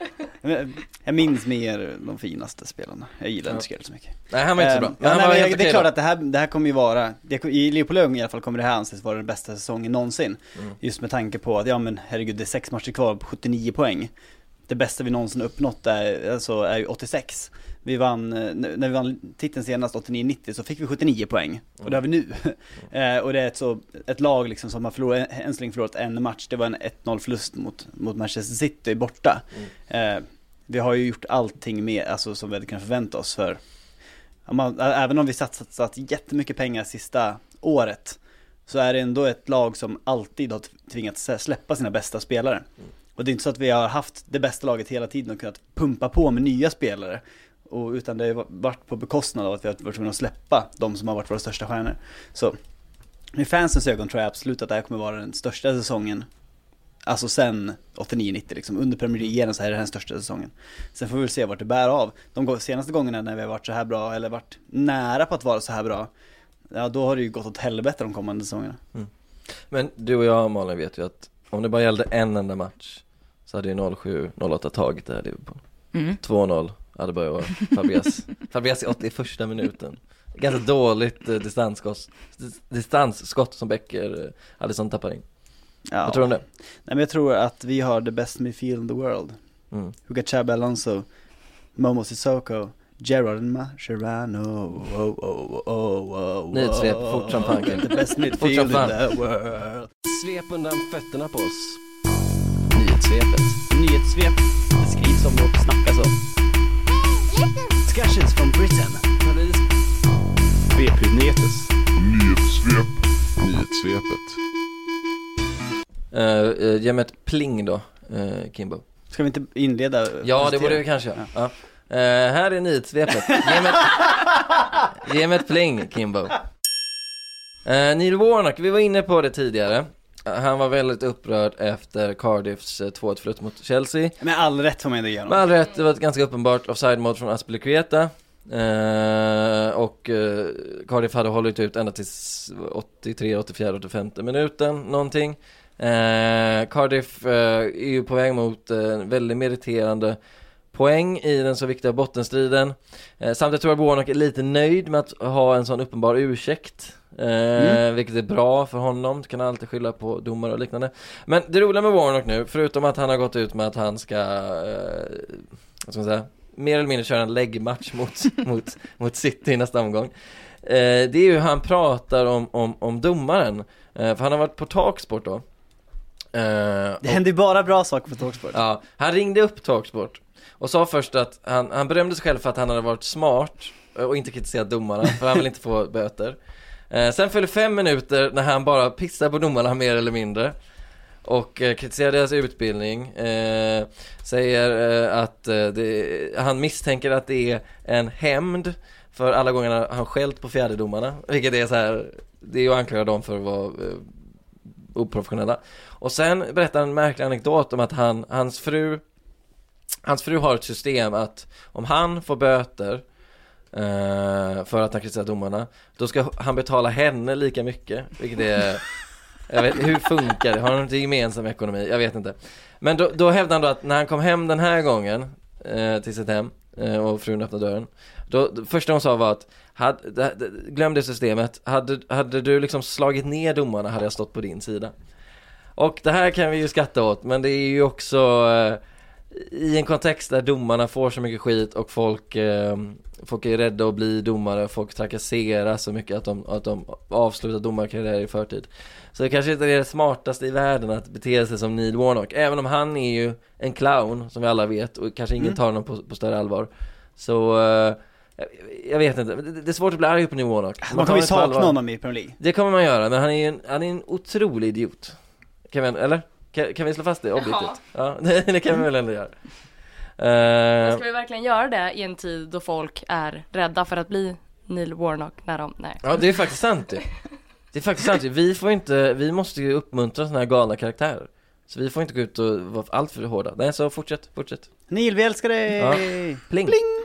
Jag minns mer de finaste spelarna. Jag gillar inte Skrell så mycket. Nej, han var inte så bra. Det är klart att det här kommer ju vara i Leopold i alla fall kommer det här anses vara den bästa säsongen någonsin. Just med tanke på att herregud, det är 6 matcher kvar på 79 poäng. Det bästa vi någonsin uppnått är ju 86. När vi vann titeln senast 89-90 så fick vi 79 poäng. Och det har vi nu. Och det är ett lag liksom som har förlorat en match. Det var en 1-0 förlust mot Manchester City borta. Vi har ju gjort allting med, alltså, som vi hade kunnat förvänta oss för. Även om vi satsat jättemycket pengar sista året, så är det ändå ett lag som alltid har tvingats släppa sina bästa spelare. Och det är inte så att vi har haft det bästa laget hela tiden och kunnat pumpa på med nya spelare. Utan det har varit på bekostnad av att vi har varit tvungna att släppa de som har varit våra största stjärnor. Så med fansens ögon tror jag absolut att det här kommer vara den största säsongen. Alltså sen 89-90 liksom. Under Premier League så här är det den största säsongen. Sen får vi väl se vart det bär av. De senaste gångerna när vi har varit så här bra, eller varit nära på att vara så här bra, ja, då har det ju gått åt helvete de kommande säsongerna. Men du och jag, Malin, vet ju att om det bara gällde en enda match så hade ju 07-08 tagit det här Liverpool. 2-0 hade börjat Fabias i 81:a minuten. Ganska dåligt distansskott som Becker hade som tappar in. Ja. Vad tror du om det? Nej, men jag tror att vi har the best midfield in the world. We got Xabi Alonso, Momo Sissoko, Gerrard Mascherano. Nyhetssvep, fort som panken. The best midfield in the world. Svep undan fötterna på oss. Nyhetssvep. Det skrivs om och snackas om. Discussions from Britain. Svep-nyhetes. Nyhetssvepet. Ge mig ett pling då, Kimbo. Ska vi inte inleda? Ja, det borde vi kanske. Ja. Här är nyhetssvepet. Ge mig ett pling, Kimbo. Neil Warnock, vi var inne på det tidigare. Han var väldigt upprörd efter Cardiffs 2-1 förlust mot Chelsea. Med all rätt får man ändå igenom. Med all rätt, det var ett ganska uppenbart offside-mål från Azpilicueta. Och Cardiff hade hållit ut ända till 83, 84, 85 minuten någonting. Cardiff är ju på väg mot väldigt meriterande poäng i den så viktiga bottenstriden. Samtidigt tror jag Warnock är lite nöjd med att ha en sån uppenbar ursäkt. Vilket är bra för honom. Du kan alltid skylla på domare och liknande. Men det roliga med Warnock nu, förutom att han har gått ut med att han ska vad ska man säga, mer eller mindre köra en läggmatch mot City i nästa omgång, det är ju hur han pratar om domaren. För han har varit på Talksport då. Det händer ju bara bra saker på Talksport. Ja, han ringde upp Talksport och sa först att han berömde sig själv för att han hade varit smart och inte kritiserat domarna, för han vill inte få böter. Sen följer 5 minuter när han bara pissar på domarna mer eller mindre och kritiserar deras utbildning. Säger att han misstänker att det är en hämnd för alla gånger han skällt på fjärdedomarna, vilket är så här, det är ju att anklaga dem för att vara oprofessionella. Och sen berättar en märklig anekdot om att hans fru har ett system att om han får böter för att han kritiserar domarna, då ska han betala henne lika mycket, vilket är, jag vet, hur funkar det? Har de inte gemensam ekonomi? Jag vet inte. Men då hävdar han då att när han kom hem den här gången till sitt hem och frun öppnade dörren, då första hon sa var att glöm det systemet, hade du liksom slagit ner domarna hade jag stått på din sida. Och det här kan vi ju skratta åt, men det är ju också i en kontext där domarna får så mycket skit och folk är rädda att bli domare, folk trakasserar så mycket att de avslutar domarkarriär i förtid. Så det kanske inte är det smartaste i världen att bete sig som Neil Warnock, även om han är ju en clown som vi alla vet och kanske ingen tar honom på större allvar. Så jag vet inte, det är svårt att bli arg på Neil Warnock. Man kommer ju sakna honom i Premier League. Det kommer man göra, men han är en otrolig idiot. Kan vi slå fast det objektivt? Ja, det kan vi väl ändå göra. Ska vi verkligen göra det i en tid då folk är rädda för att bli Neil Warnock när de... Nej. Ja, det är faktiskt sant. Det är faktiskt sant. Vi måste ju uppmuntra såna här galna karaktärer Så vi får inte gå ut och vara allt för hårda. Nej, så fortsätt. Neil, vi älskar dig! Ja. Pling!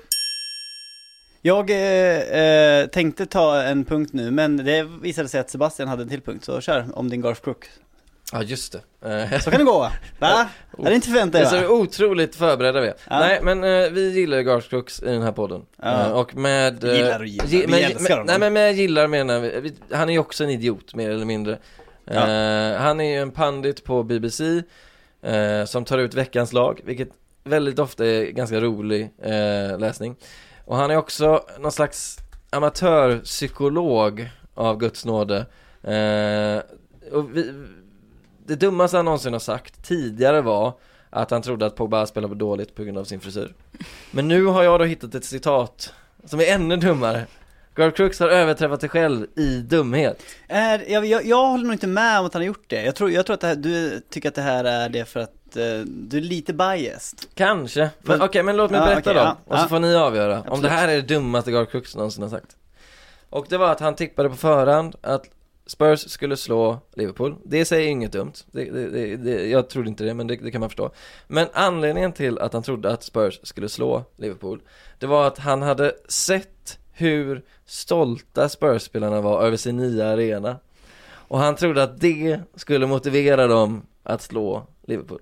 Jag tänkte ta en punkt nu, men det visade sig att Sebastian hade en till punkt. Så kör om din Garth Crook. Ja, just det. Så kan det gå, va? Är det inte förväntat, Det är va? så otroligt förberedda vi är. Ja. Nej, men vi gillar Garth Crooks i den här podden. Ja. Och med... Gillar. Vi älskar honom. Nej, men med gillar menar vi... Han är ju också en idiot, mer eller mindre. Ja. Han är ju en pandit på BBC som tar ut veckans lag, vilket väldigt ofta är ganska rolig läsning. Och han är också någon slags amatörpsykolog av Guds nåde. Och det dummaste han någonsin har sagt tidigare var att han trodde att Pogba spelade dåligt på grund av sin frisyr. Men nu har jag då hittat ett citat som är ännu dummare. Garth Crooks har överträffat sig själv i dumhet. Jag håller nog inte med om att han har gjort det. Jag tror att det här, du tycker att det här är det för att du är lite biased. Kanske. Men okej, men låt mig berätta okej, då. Och så får ni avgöra om det här är det dummaste Garth Crooks någonsin har sagt. Och det var att han tippade på förhand att Spurs skulle slå Liverpool. Det säger inget dumt. Jag trodde inte det, men det kan man förstå. Men anledningen till att han trodde att Spurs skulle slå Liverpool, det var att han hade sett hur stolta Spurs-spelarna var över sin nya arena. Och han trodde att det skulle motivera dem att slå Liverpool.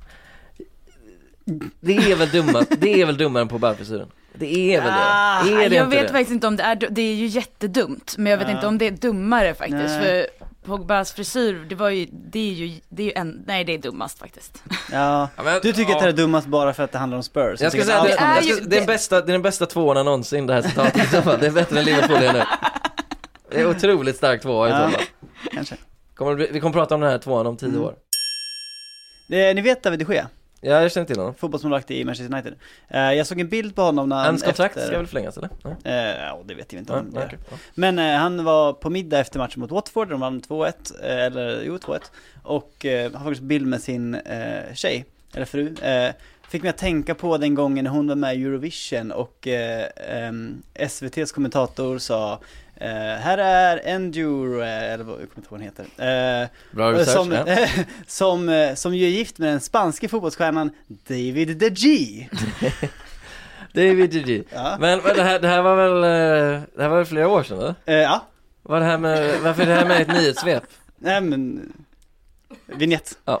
Det är väl dummare än på bärfrisyren. Det är väl det. Är det jag inte vet det? faktiskt inte om det är ju jättedumt, men jag vet inte om det är dummare faktiskt. Nej. För Pogbas frisyr, det är dummast faktiskt. Ja, men, du tycker att det är dummast bara för att det handlar om Spurs. Jag ska säga att det är den bästa tvåan någonsin, det här citatet. Det är bättre än Liverpool nu. Det är otroligt starkt tvåa i så fall. Kanske. Vi kommer prata om den här tvåan om 10 år. Ni vet David de Gea, Ja, jag känner till honom. fotbollsmålvakt i Manchester United. Jag såg en bild på honom när Hans kontrakt ska väl förlängas, eller? Ja, det vet jag inte om. Okay. Men han var på middag efter matchen mot Watford. De vann 2-1. 2-1. Och han faktiskt bild med sin tjej, eller fru. Fick mig att tänka på den gången när hon var med i Eurovision. Och SVT:s kommentator sa här är Endure, eller vad hon heter. Bra research, som ju är gift med den spanske fotbollsstjärnan David de Gea. David de Gea. Ja. Men det här var väl flera år sedan, eller? Ja. Varför är det här med ett nyhetssvep? Nej, men vignett. Ja.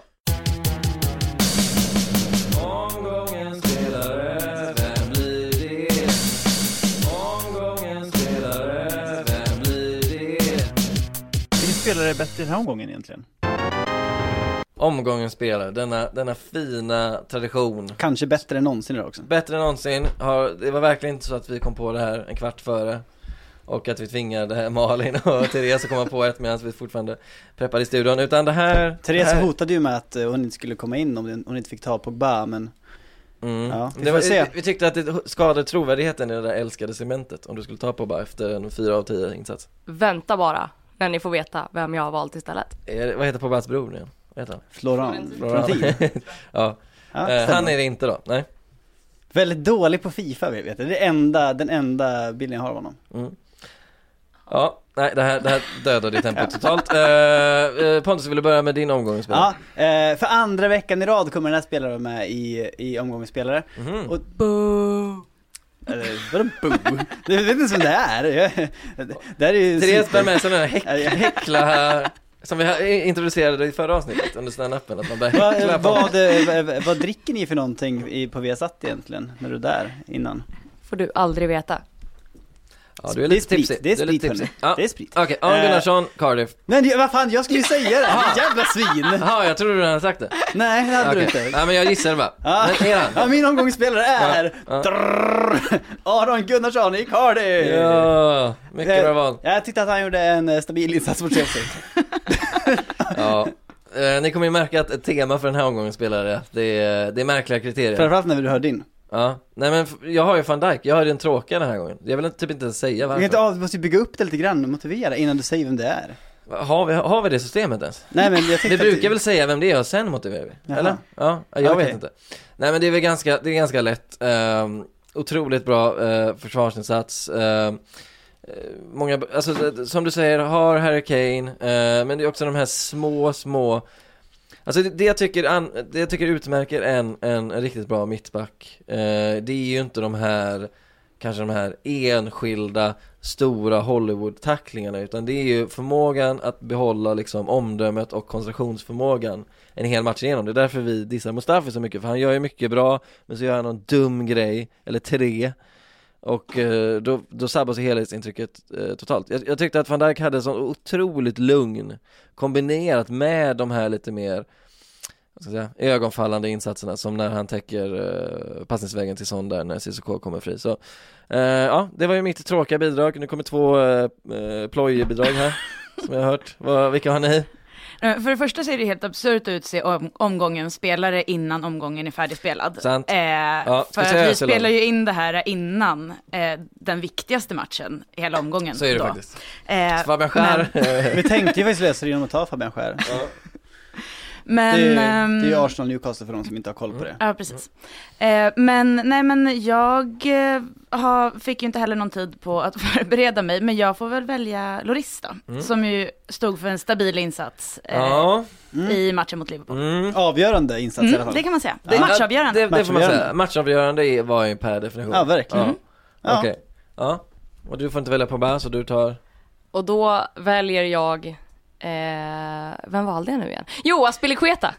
Spelare är bättre den här omgången egentligen. Omgången spelare, denna fina tradition. Kanske bättre än någonsin idag också. Bättre än någonsin. Det var verkligen inte så att vi kom på det här en kvart före. Och att vi tvingade Malin och Therese att komma på ett medan vi fortfarande preppade i studion. Utan det här... Therese hotade ju med att hon inte skulle komma in om hon inte fick ta Pogba, men... Ja, vi tyckte att det skadade trovärdigheten i det där älskade cementet om du skulle ta Pogba efter en 4 av 10 insats. Vänta bara när ni får veta vem jag har valt istället. Vad heter Pogbas bror nu? Vad heter han? Florent. Ja. Han är det inte då, nej. Väldigt dålig på FIFA, vet du. Det är den enda bilden jag har av honom. Ja, nej, det här dödade tempot totalt. Pontus, vill du börja med din omgångsspelare? Ja, för andra veckan i rad kommer den här spelaren med i omgångsspelare. Och vadå boo? Du vet inte som det är. Det är ju Therese bär med sig den här häckla som vi introducerade i förra avsnittet under stand-upen, att man börjar häckla. Vad dricker ni för någonting på Viasat egentligen när du är där innan? Får du aldrig veta. Ja, du är lite tipsig. Det är sprit, hörni. Det är sprit. Okej, Arne Gunnarsson, Cardiff. Men vad fan, jag skulle ju säga det. Jävla svin. Jaha, jag trodde du hade sagt det. Nej, det hade du inte. Nej, men jag gissar bara. Men är han? Ja, min omgångsspelare är Aron Gunnarsson i Cardiff. Ja, mycket bra val. Jag tyckte att han gjorde en stabil insats mot Chelsea. Ja. Ni kommer ju märka att ett tema för den här omgången spelare, det är märkliga kriterier. Framförallt när du hör din. Ja, nej men jag har ju Van Dijk, jag har den tråkiga den här gången. Jag vill typ inte säga varför. Du måste ju bygga upp det lite grann och motivera innan du säger vem det är. Har vi det systemet ens? Nej, men jag vi brukar väl säga vem det är och sen motiverar vi. Jaha. Eller? Ja, jag vet inte. Nej, men det är väl ganska lätt. Otroligt bra försvarsinsats. Många, alltså som du säger, har Harry Kane, men det är också de här små Alltså det jag tycker utmärker en riktigt bra mittback, det är ju inte de här enskilda stora Hollywood-tacklingarna, utan det är ju förmågan att behålla liksom omdömet och koncentrationsförmågan en hel match igenom. Det är därför vi dissar Mustafi så mycket, för han gör ju mycket bra, men så gör han någon dum grej eller 3 och då sabbas helhetsintrycket totalt. Jag tyckte att Van Dijk hade så otroligt lugn kombinerat med de här lite mer ögonfallande insatserna, som när han täcker passningsvägen till Son där när Cissoko kommer fri. Så ja, det var ju mitt tråkiga bidrag. Nu kommer 2 plojbidrag här som jag har hört. Vilka har ni? För det första så är det helt absurt att utse omgången spelare innan omgången är färdigspelad. Sant. För att vi spelar ju in det här innan den viktigaste matchen i hela omgången. Så är det då. faktiskt. Fabian Schär. Vi tänkte ju faktiskt lösa det genom att ta Fabian Schär. Men, det är ju Arsenal Newcastle för de som inte har koll på det. Ja, precis. Men jag fick ju inte heller någon tid på att förbereda mig, men jag får väl välja Lloris då, som ju stod för en stabil insats i matchen mot Liverpool. Avgörande insats i alla fall. Det kan man säga. Matchavgörande. Det får man säga. Matchavgörande var ju per definition. Ja, verkligen. Okej. Ja. Och du får inte välja Pogba, så du tar... Och då väljer jag... vem valde jag nu igen? Jo, Aspilicueta.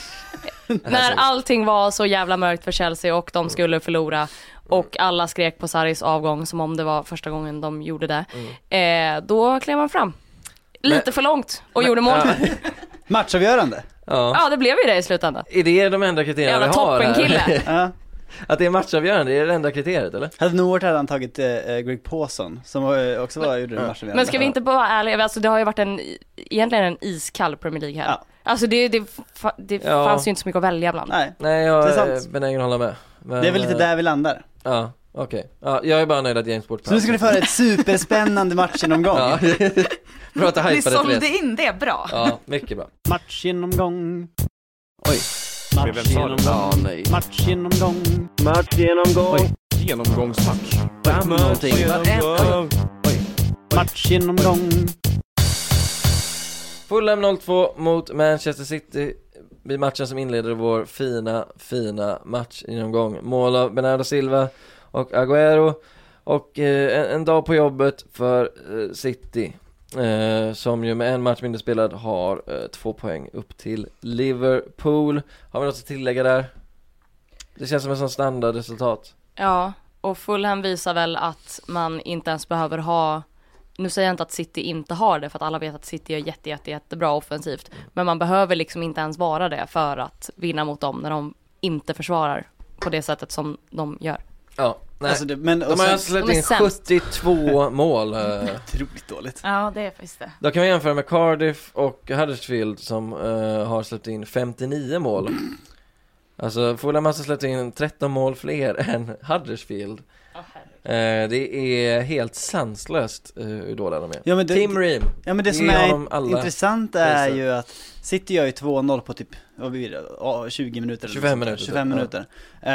När allting var så jävla mörkt för Chelsea och de skulle förlora och alla skrek på Sarris avgång som om det var första gången de gjorde det, då klev man fram lite för långt och gjorde mål. Matchavgörande. Ja, det blev ju det i slutändan. Är det de enda kriterierna vi har här? Toppenkille. Att det är matchavgörande, är det enda kriteriet, eller? Hade Nord hade han tagit Greg Pawson, som också gjorde en matchavgörande. Men ska vi inte bara vara ärliga, alltså det har ju varit egentligen en iskall Premier League här. Ja. Alltså det fanns ju inte så mycket att välja bland. Nej, jag är benägen att hålla med. Men, det är väl lite där vi landar. Ja, okej. Ja, jag är bara nöjd att James Sport. Så nu ska ni föra ett superspännande matchgenomgång. Ja. Bra att vi sålde in det bra. Ja, mycket bra. Matchgenomgång. Oj. Matchgenomgång. Genomgångsmatch. Matchgenomgång. Fulham 0-2 mot Manchester City vid matchen som inleder vår fina matchgenomgång. Mål av Bernardo Silva och Agüero. Och en dag på jobbet för City, som ju med en match mindre spelad har 2 poäng upp till Liverpool. Har vi något att tillägga där? Det känns som en sån standardresultat. Ja, och Fulham visar väl att man inte ens behöver ha... Nu säger jag inte att City inte har det, för att alla vet att City är jättebra offensivt. Men man behöver liksom inte ens vara det för att vinna mot dem när de inte försvarar på det sättet som de gör. Ja, nej. Alltså men de har släppt in 72 mål. Otroligt dåligt. Ja, det är faktiskt det. Då kan vi jämföra med Cardiff och Huddersfield som har släppt in 59 mål. Alltså Fulham har släppt in 13 mål fler än Huddersfield. Det är helt sanslöst hur dåliga de är. Ja, men Tim Ream. Ja, men det som är intressant är ju att City gör ju 2-0 på typ 20 minuter. 25 minuter.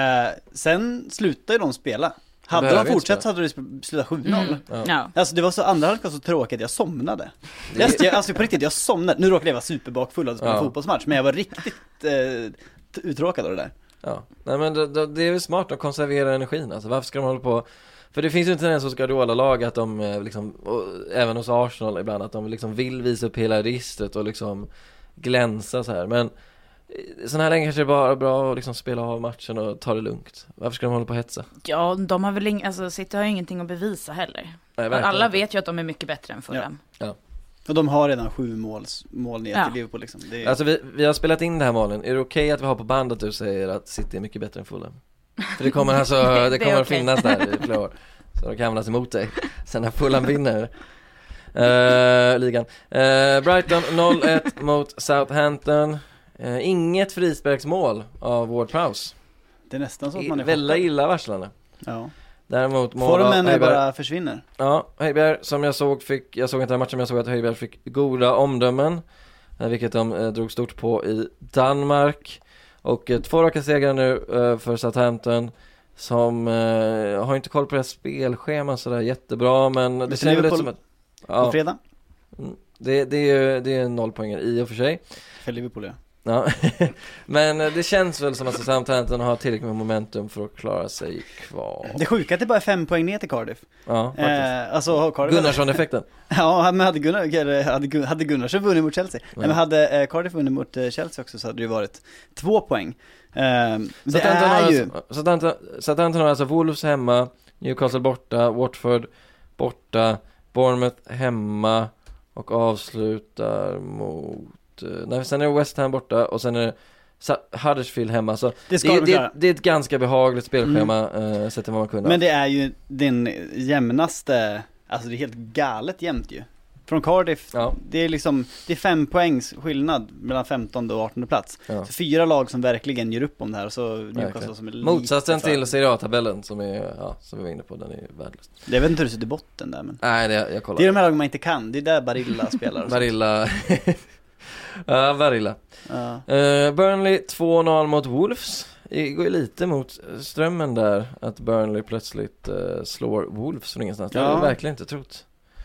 Sen slutar ju de spela. Hade de fortsatt så hade det slutat 7-0. Alltså det var så, andra halvlek var så tråkigt, jag somnade. Alltså på riktigt, jag somnade. Nu råkade jag vara superbakfull och spela en fotbollsmatch, men jag var riktigt uttråkad av det där. Ja, nej men det är väl smart att konservera energin. Alltså varför ska de hålla på? För det finns ju inte ens hos Guardiola-lag att de liksom, även hos Arsenal ibland, att de liksom vill visa upp hela registret och liksom glänsa så här. Men sån här länge kanske det är bara bra att liksom spela av matchen och ta det lugnt. Varför ska de hålla på att hetsa? Ja, de har väl alltså City har ju ingenting att bevisa heller. Nej, alla vet ju att de är mycket bättre än Fulham. Ja. Och de har redan 7 mål ner till Liverpool liksom. Det är... Alltså vi har spelat in det här målen. Är det okej att vi har på band att du säger att City är mycket bättre än Fulham? För det kommer alltså det kommer att finnas där i flera år. Så de kan användas emot dig sen när Fulham vinner ligan. Brighton 0-1 mot Southampton. Inget frisparksmål av Ward-Prowse. Det är nästan så att man är väldigt illa varslande. Ja. Däremot formen bara försvinner. Ja, Höjbjerg som jag såg inte den här matchen, men jag såg att Höjbjerg fick goda omdömen, vilket de drog stort på i Danmark. Och 2 raka segrar nu för Southampton, som har inte koll på det här spelschemat sådär jättebra, men det ser väl ut som att på fredag. Det är 0 poäng i och för sig. För Liverpool, ja. Ja, men det känns väl som att Southampton har tillräckligt med momentum för att klara sig kvar. Det sjuka är att det bara är 5 poäng ner till Cardiff. Ja, faktiskt. Alltså Cardiff... Gunnarsson-effekten. Ja, men hade Gunnarsson vunnit mot Chelsea. Nej, men hade Cardiff vunnit mot Chelsea också så hade det ju varit 2 poäng. Southampton har alltså Wolves hemma, Newcastle borta, Watford borta, Bournemouth hemma och avslutar mot... Nej, sen är det West Ham borta och sen är det Huddersfield hemma. Så det är ett ganska behagligt spelschema sett till vad man kunde. Men det är ju din jämnaste... Alltså det är helt galet jämnt ju. Från Cardiff, det är liksom, det är 5 poängs skillnad mellan 15 och 18 plats. Så 4 lag som verkligen ger upp om det här. Så Newcastle som är motsatsen till Serie A-tabellen som vi var inne på, den är värdelös. Jag vet inte hur det ser i botten där, men... Nej, jag kollar. Det är de här lagen man inte kan, det är där Barilla spelar. Och Barilla. Ja, Barilla. Burnley 2-0 mot Wolves. Det går ju lite mot strömmen där att Burnley plötsligt slår Wolves från ingenstans. Det har jag verkligen inte trott.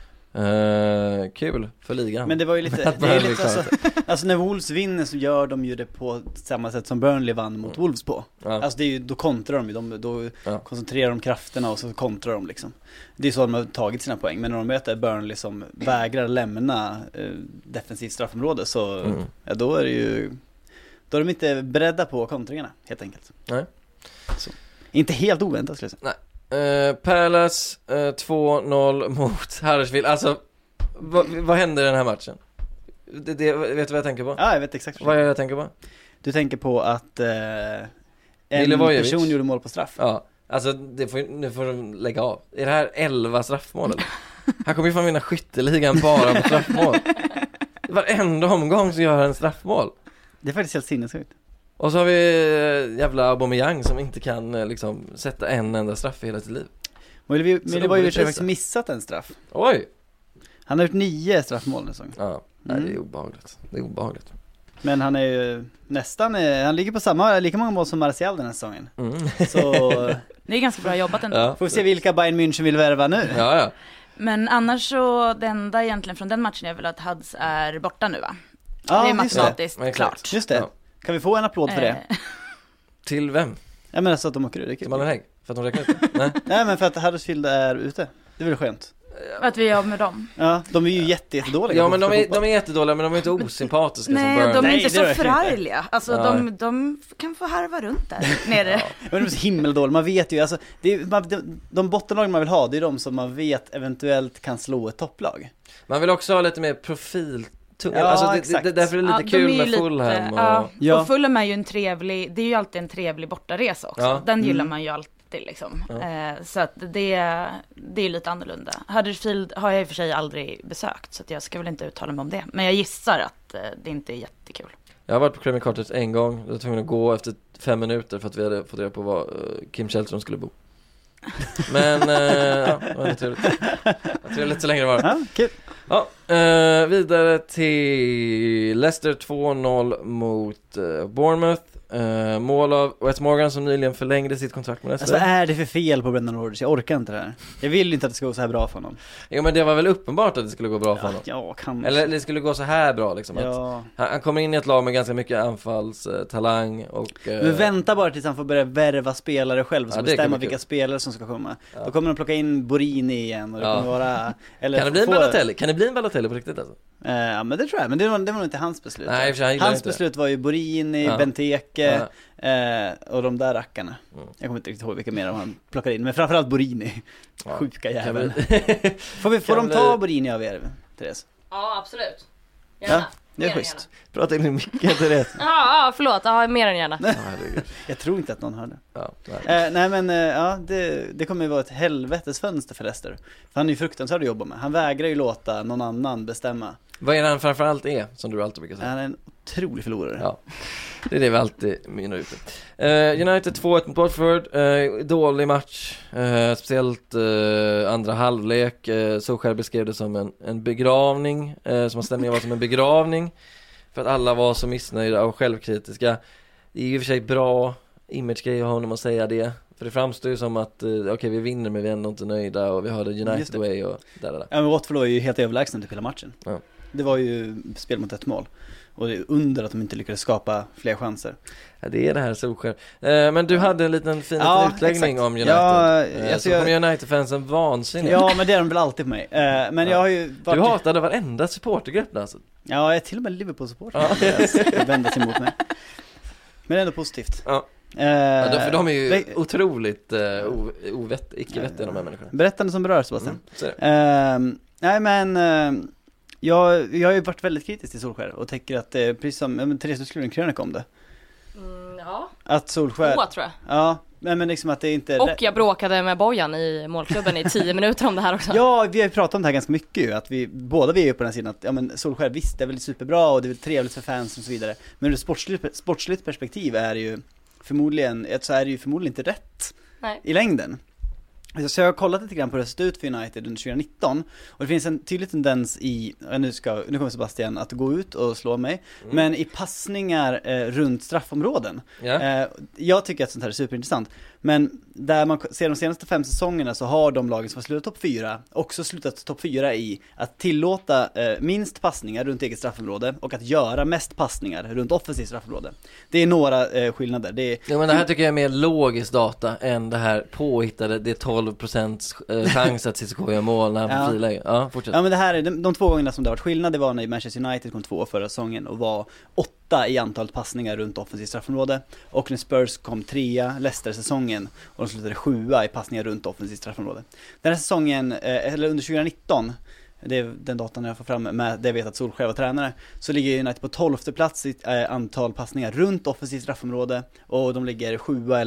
Kul för ligan. Men det var ju lite, alltså när Wolves vinner så gör de ju det på samma sätt som Burnley vann mot Wolves på. Alltså det är ju, då kontrar de ju, då koncentrerar de krafterna och så kontrar de liksom. Det är så de har tagit sina poäng. Men när de möter Burnley som vägrar lämna defensivt straffområde så då är det ju, då är de inte beredda på kontringarna helt enkelt. Nej. Så. Inte helt oväntat skulle jag säga. Nej. Palace 2-0 mot Huddersfield. Alltså vad hände i den här matchen? Vet du vad jag tänker på? Ja, jag vet exakt vad jag tänker på. Du tänker på att en person gjorde mål på straff. Ja, alltså nu får de lägga av. Är det här 11 straffmål eller? Han kommer ju fan vinna skytteligan bara på straffmål. Varenda omgång så gör han en straffmål. Det är faktiskt helt sinnessjukt. Och så har vi jävla Aubameyang som inte kan liksom sätta en enda straff i hela sitt liv. Men var ju faktiskt missat en straff. Oj! Han har gjort 9 straffmål nu. Ja, nej, det är obehagligt. Det är obehagligt. Men han är ju nästan, han ligger på lika många mål som Martial den här säsongen. Så det är ganska bra jobbat ändå. Ja. Får vi se vilka Bayern München vill värva nu. Ja. Men annars så, det enda egentligen från den matchen är väl att Huds är borta nu, va? Ja, det är matematiskt klart. Just det. Ja. Kan vi få en applåd för det? Till vem? Jag menar så att de åker ut. Till Malmöhägg? För att de räknar ut? Nej, men för att Huddersfield är ute. Det är väl skönt. Att vi är av med dem. Ja, de är ju jättedåliga. Ja, men de är jättedåliga, men de är inte osympatiska. Nej, som de är Nej, inte så förargliga. Alltså de kan få harva runt där nere. Men de är så himmeldåliga. Man vet ju, alltså, de bottenlag man vill ha, det är de som man vet eventuellt kan slå ett topplag. Man vill också ha lite mer profil. Ja, alltså därför är det lite kul med Fulham. Och Fulham är ju det är ju alltid en trevlig bortaresa också. Ja. Den gillar man ju alltid liksom. Så att det är lite annorlunda. Huddersfield har jag i och för sig aldrig besökt, så att jag ska väl inte uttala mig om det. Men jag gissar att det inte är jättekul. Jag har varit på Craven Cottage en gång. Jag var tvungen att gå efter 5 minuter för att vi hade fått reda på var Kim Källström skulle bo. Men det var lite trevligt. Jag tror lite så länge det var. Ja, kul. Ja, vidare till Leicester 2-0 mot Bournemouth. Mål av Wes Morgan som nyligen förlängde sitt kontrakt med Leicester. Alltså är det för fel på Brendan Rodgers? Jag orkar inte det här. Jag vill inte att det ska gå så här bra för honom. Jo, men det var väl uppenbart att det skulle gå bra för honom. Ja, kanske. Eller det skulle gå så här bra liksom. Att han kommer in i ett lag med ganska mycket anfallstalang och... Men vänta bara tills han får börja värva spelare själv som bestämmer vilka spelare som ska komma. Då kommer de plocka in Borini igen och det kommer vara... Eller kan det bli en Balotelli? Kan det bli en Balotelli på riktigt alltså? Ja, men det tror jag. Men det var nog inte hans beslut. Nej, hans beslut var ju Borini, Benteke och de där rackarna. Jag kommer inte riktigt ihåg vilka mer han plockade in. Men framförallt Borini. Sjuka jävel. Får de ta Borini av er, Therese? Ja, absolut. Gärna. Ja, det är schysst. Prata in i micken, Therese. Ja, förlåt. Ja, mer än gärna. Jag tror inte att någon hörde. Nej, men det kommer ju vara ett helvetesfönster för Leicester. För han är ju fruktansvärd att jobba med. Han vägrar ju låta någon annan bestämma. Vad är det han framförallt är, som du alltid brukar säga? Han är en otrolig förlorare. Ja, det är det vi alltid mynnar ut. United 2-1 mot Watford. Dålig match. Speciellt andra halvlek. Solskjaer beskrev det som en begravning. Som stämningen var som en begravning. För att alla var så missnöjda och självkritiska. Det är ju i och för sig bra image-grej av honom att säga det. För det framstår ju som att okej, vi vinner men vi är ändå inte nöjda och vi har det United way och där. Ja, men Watford är ju helt överlägsna till hela matchen. Ja. Det var ju spel mot ett mål. Och det är under att de inte lyckades skapa fler chanser. Ja, det är det här Solskär. Men du hade en liten fin utläggning exakt. om United. Så kommer United-fansen vansinnig. Ja, men det är de väl alltid på mig. Men jag har ju varit... Du hatade varenda supportergrupp alltså. Ja, jag är till och med Liverpool-supporter. Jag vänder sig emot mig. Men det är ändå positivt. Ja. För de är ju otroligt icke-vettiga de här människorna. Berättande som berör, Sebastian. Nej, men jag har ju varit väldigt kritisk till Solskär och tycker att precis som Therese skrev en krönika om det. Ja. Att Solskär... tror jag. Ja, men liksom att det inte... Och jag bråkade med Bojan i målklubben i 10 minuter om det här också. Ja, vi har ju pratat om det här ganska mycket ju. Att vi är ju på den sidan att Solskär visst, det är väl superbra och det är väl trevligt för fans och så vidare. Men ur sportsligt perspektiv är det ju förmodligen inte rätt. Nej. I längden. Så jag har kollat lite grann på det ut för United under 2019 och det finns en tydlig tendens i, nu kommer Sebastian att gå ut och slå mig, men i passningar runt straffområden. Jag tycker att sånt här är superintressant, men där man ser de senaste 5 säsongerna så har de lagen som har slutat topp 4 också slutat topp 4 i att tillåta minst passningar runt eget straffområde och att göra mest passningar runt offensivt straffområde. Det är några skillnader. Men det här tycker jag är mer logisk data än det här påhittade, det är 12% chans att Cissoko gör mål när han får friläge. Ja, fortsätt. Ja, men det här är de 2 gångerna som det har varit skillnad. Det var när Manchester United kom 2 förra säsongen och var 8 i antalet passningar runt offensivt straffområde, och när Spurs kom 3 Leicester-säsongen och de slutade 7 i passningar runt offensivt straffområde. Den här säsongen, eller under 2019, det är den datan jag får fram med det jag vet att Solskär var tränare, så ligger United på 12:e plats i antal passningar runt offensivt straffområde, och de ligger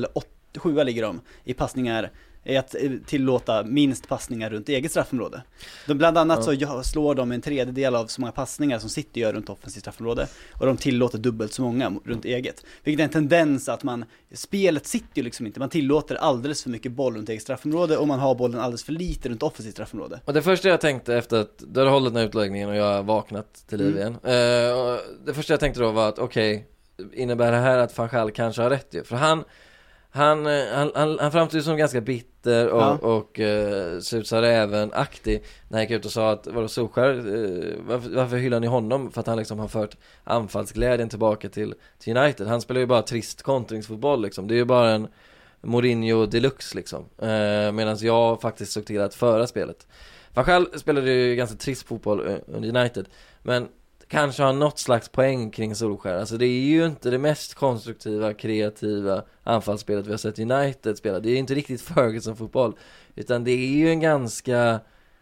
7 ligger de i passningar, är att tillåta minst passningar runt eget straffområde. Bland annat så slår de en tredjedel av så många passningar som City gör runt offensivt straffområde, och de tillåter dubbelt så många runt eget. Vilket är en tendens att spelet sitter ju liksom inte, man tillåter alldeles för mycket boll runt eget straffområde och man har bollen alldeles för lite runt offensivt straffområde. Och det första jag tänkte efter att du har hållit den här utläggningen och jag har vaknat till liv igen, det första jag tänkte då var att innebär det här att Van Gaal kanske har rätt ju? För han framstod som ganska bitter och susar även aktiv när han gick ut och sa att vadå Solskär, varför hyllar ni honom? För att han liksom har fört anfallsglädjen tillbaka till United. Han spelar ju bara trist kontringsfotboll liksom. Det är ju bara en Mourinho deluxe liksom. Medan jag faktiskt såg till att föra spelet. Van Gaal spelade ju ganska trist fotboll under United, men kanske har något slags poäng kring Solskär. Alltså det är ju inte det mest konstruktiva, kreativa anfallsspelet vi har sett United spela. Det är ju inte riktigt Ferguson-fotboll, utan det är ju en ganska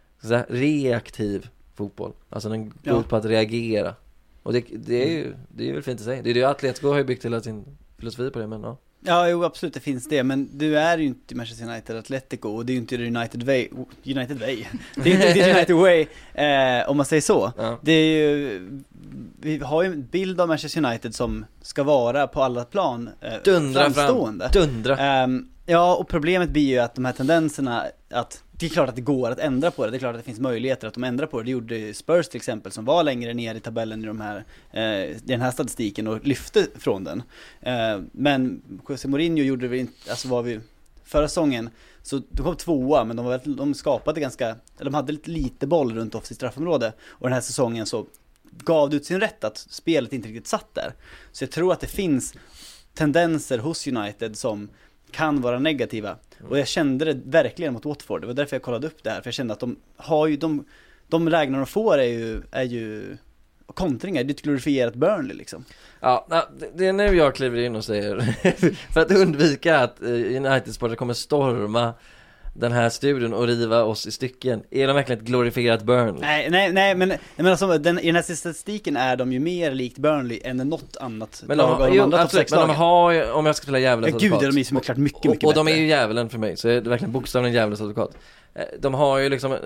reaktiv fotboll. Alltså den går ut på att reagera. Och det är väl fint att säga. Det är det Atletico har ju byggt hela sin filosofi på det, men ja. Ja, jo, absolut, det finns det. Men du är ju inte Manchester United Atletico, och det är ju inte United Way. Det är inte United Way, om man säger så. Ja. Det är ju, vi har ju en bild av Manchester United som ska vara på alla plan framstående. Ja, och problemet blir ju att de här tendenserna, att det är klart att det går att ändra på det. Det är klart att det finns möjligheter att de ändrar på det. Det gjorde Spurs till exempel, som var längre ner i tabellen i den här statistiken och lyfte från den. Men José Mourinho gjorde väl inte, alltså förra säsongen så de kom 2, men de skapade de hade lite boll runt offensivt straffområde, och den här säsongen så gav det ut sin rätt att spelet inte riktigt satt där. Så jag tror att det finns tendenser hos United som kan vara negativa. Och jag kände det verkligen mot Watford. Det var därför jag kollade upp det här. För jag kände att de har ju de lägena de får är ju kontringar. Det är ett glorifierat Burnley liksom. Ja, det är nu jag kliver in och säger för att undvika att United-sportare kommer storma den här studion och riva oss i stycken. Är de verkligen ett glorifierat Burnley? Nej, men alltså, i den här statistiken är de ju mer likt Burnley än något annat. Men de har ju, om jag ska spela djävulens advokat. Gud, de är ju klart mycket och de är ju djävulen för mig, så är det verkligen bokstavligen djävulens advokat. De har ju liksom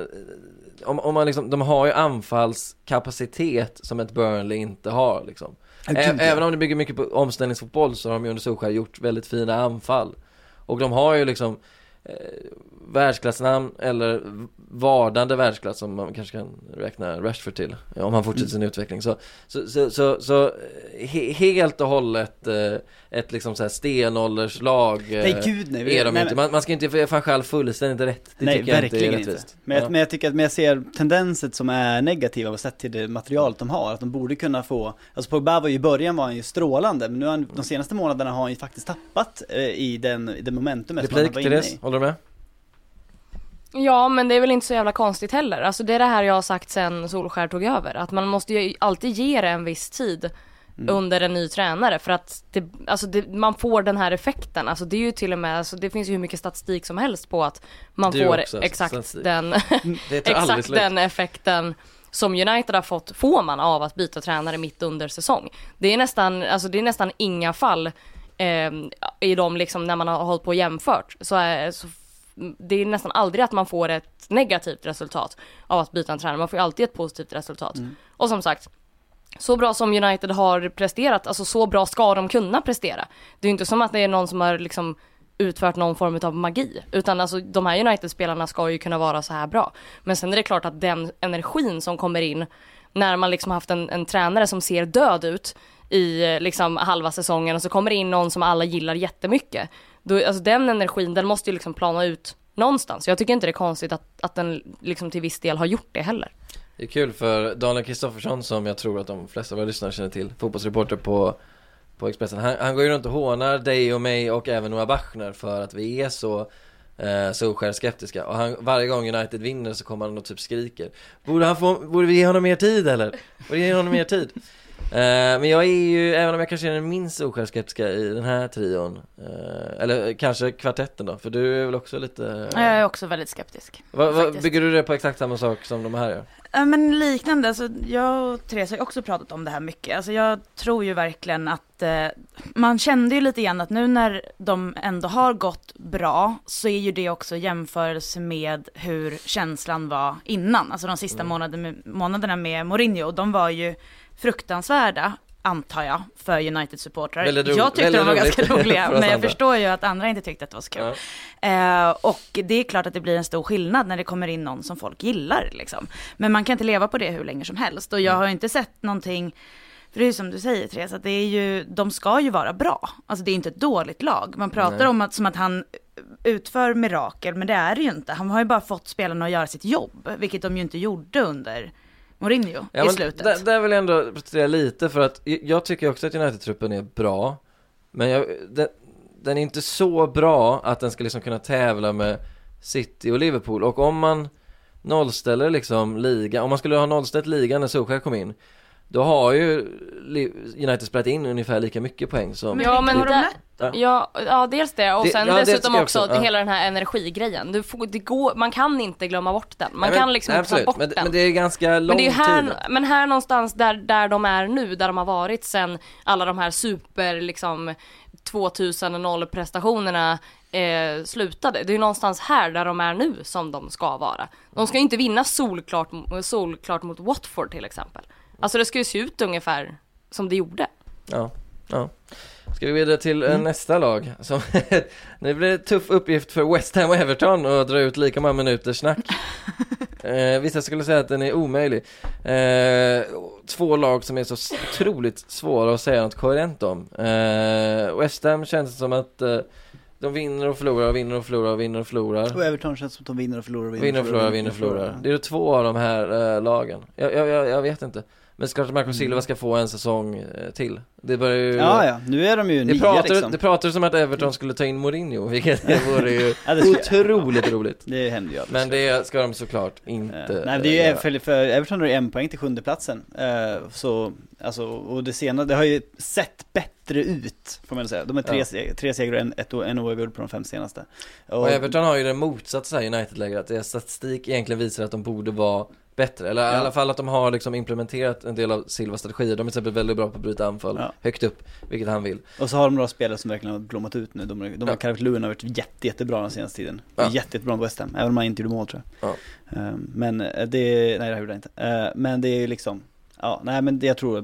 de har ju anfallskapacitet som ett Burnley inte har liksom. Även om det bygger mycket på omställningsfotboll, så har de ju under Solskär gjort väldigt fina anfall. Och de har ju liksom världsklassnamn eller vardande världsklass som man kanske kan räkna Rashford till om han fortsätter sin utveckling. Så helt och hållet ett liksom så här stenålderslag är de inte. Man ska inte fan själv fullständigt rätt. Det tycker jag inte är rättvist. Men jag tycker att jag ser tendenser som är negativa och sett till det materialet de har, att de borde kunna få, alltså Pogba var ju i början var han ju strålande, men nu har de senaste månaderna har han ju faktiskt tappat i det momentumet som han var inne i. Håller du med? Ja, men det är väl inte så jävla konstigt heller. Alltså det är det här jag har sagt sen Solskär tog över. Att man måste ju alltid ge det en viss tid under en ny tränare. För att man får den här effekten. Alltså det är ju till och med, alltså det finns ju hur mycket statistik som helst på att man får också, exakt den effekten som United har fått, får man av att byta tränare mitt under säsong. Det är nästan inga fall i de liksom när man har hållit på och jämfört. Så det är nästan aldrig att man får ett negativt resultat av att byta en tränare. Man får ju alltid ett positivt resultat. Och som sagt, så bra som United har presterat, alltså så bra ska de kunna prestera. Det är ju inte som att det är någon som har liksom utfört någon form av magi. Utan alltså, de här United-spelarna ska ju kunna vara så här bra. Men sen är det klart att den energin som kommer in när man liksom haft en tränare som ser död ut i liksom halva säsongen och så kommer det in någon som alla gillar jättemycket. Då, alltså den energin, den måste ju liksom plana ut någonstans. Jag tycker inte det är konstigt att den liksom till viss del har gjort det heller. Det är kul för Daniel Kristoffersson, som jag tror att de flesta av våra lyssnare känner till, fotbollsreporter på Expressen. Han går ju runt och hånar dig och mig och även Noah Bachner för att vi är så skärskeptiska. Och varje gång United vinner så kommer han och typ skriker: Borde vi ge honom mer tid eller? Borde ge honom mer tid? Men jag är ju, även om jag kanske är den minst oskärskeptiska i den här trion, eller kanske kvartetten då, för du är väl också lite... Jag är också väldigt skeptisk. Bygger du det på exakt samma sak som de här gör? Men liknande, alltså, jag och Therese har också pratat om det här mycket. Alltså, jag tror ju verkligen att man kände ju lite grann att nu när de ändå har gått bra så är ju det också jämförelse med hur känslan var innan. Alltså de sista månaderna med Mourinho, de var ju fruktansvärda, antar jag, för United-supportrar. Jag tyckte de var ganska roliga, men jag förstår ju att andra inte tyckte att det var så kul. Och det är klart att det blir en stor skillnad när det kommer in någon som folk gillar. Liksom. Men man kan inte leva på det hur länge som helst. Och jag har inte sett någonting, för det är som du säger, Therese, att det är ju, de ska ju vara bra. Alltså det är inte ett dåligt lag. Man pratar om att, som att han utför mirakel, men det är det ju inte. Han har ju bara fått spelarna att göra sitt jobb, vilket de ju inte gjorde under Mourinho i slutet. Där vill jag ändå protestera lite, för att jag tycker också att United-truppen är bra, men den är inte så bra att den ska liksom kunna tävla med City och Liverpool. Och om man nollställer liksom liga, om man skulle ha nollställt ligan när Solskjaer kom in, då har ju United spelat in ungefär lika mycket poäng som... Ja, men ja, dels det. Och sen dessutom också hela den här energigrejen. Man kan inte glömma bort den. Man kan liksom inte ta bort den. Men det är ganska lång tid. Men här någonstans där de är nu, där de har varit sen alla de här super liksom 2000 prestationerna slutade. Det är någonstans här där de är nu som de ska vara. De ska inte vinna solklart mot Watford till exempel. Alltså det ska ju se ut ungefär som det gjorde. Ja. Ska vi vidare till nästa lag? Nu blir det tuff uppgift för West Ham och Everton att dra ut lika många minuter snack. Vissa skulle säga att den är omöjlig. Två lag som är så otroligt svåra att säga något koherent om. West Ham känns som att de vinner och förlorar. Och Everton känns som att de vinner och förlorar. Det är två av de här lagen. Jag vet inte. Men såklart Marco Silva ska få en säsong till. Det börjar ju... Ja, nu är de ju nya liksom. Det pratar som att Everton skulle ta in Mourinho, vilket vore ju otroligt roligt. Det händer ju. Men det ska de såklart inte. Nej, det är ju för Everton har ju 1 poäng till 7:e platsen. Så alltså, och det har ju sett bättre ut, får man säga. De är 3 segrar och en oavgjord på de 5 senaste. Och Everton har ju det motsatta United-läget, att deras statistik egentligen visar att de borde vara bättre, eller i alla fall att de har liksom implementerat en del av Silvas strategier. De är till exempel väldigt bra på att bryta anfall högt upp, vilket han vill. Och så har de några spelare som verkligen har blommat ut nu. De har Calvert-Lewin har varit jättebra den senaste tiden. Jättebra på West Ham, även om han inte gjorde mål, tror jag. Men det gjorde han inte. Men det är liksom men jag tror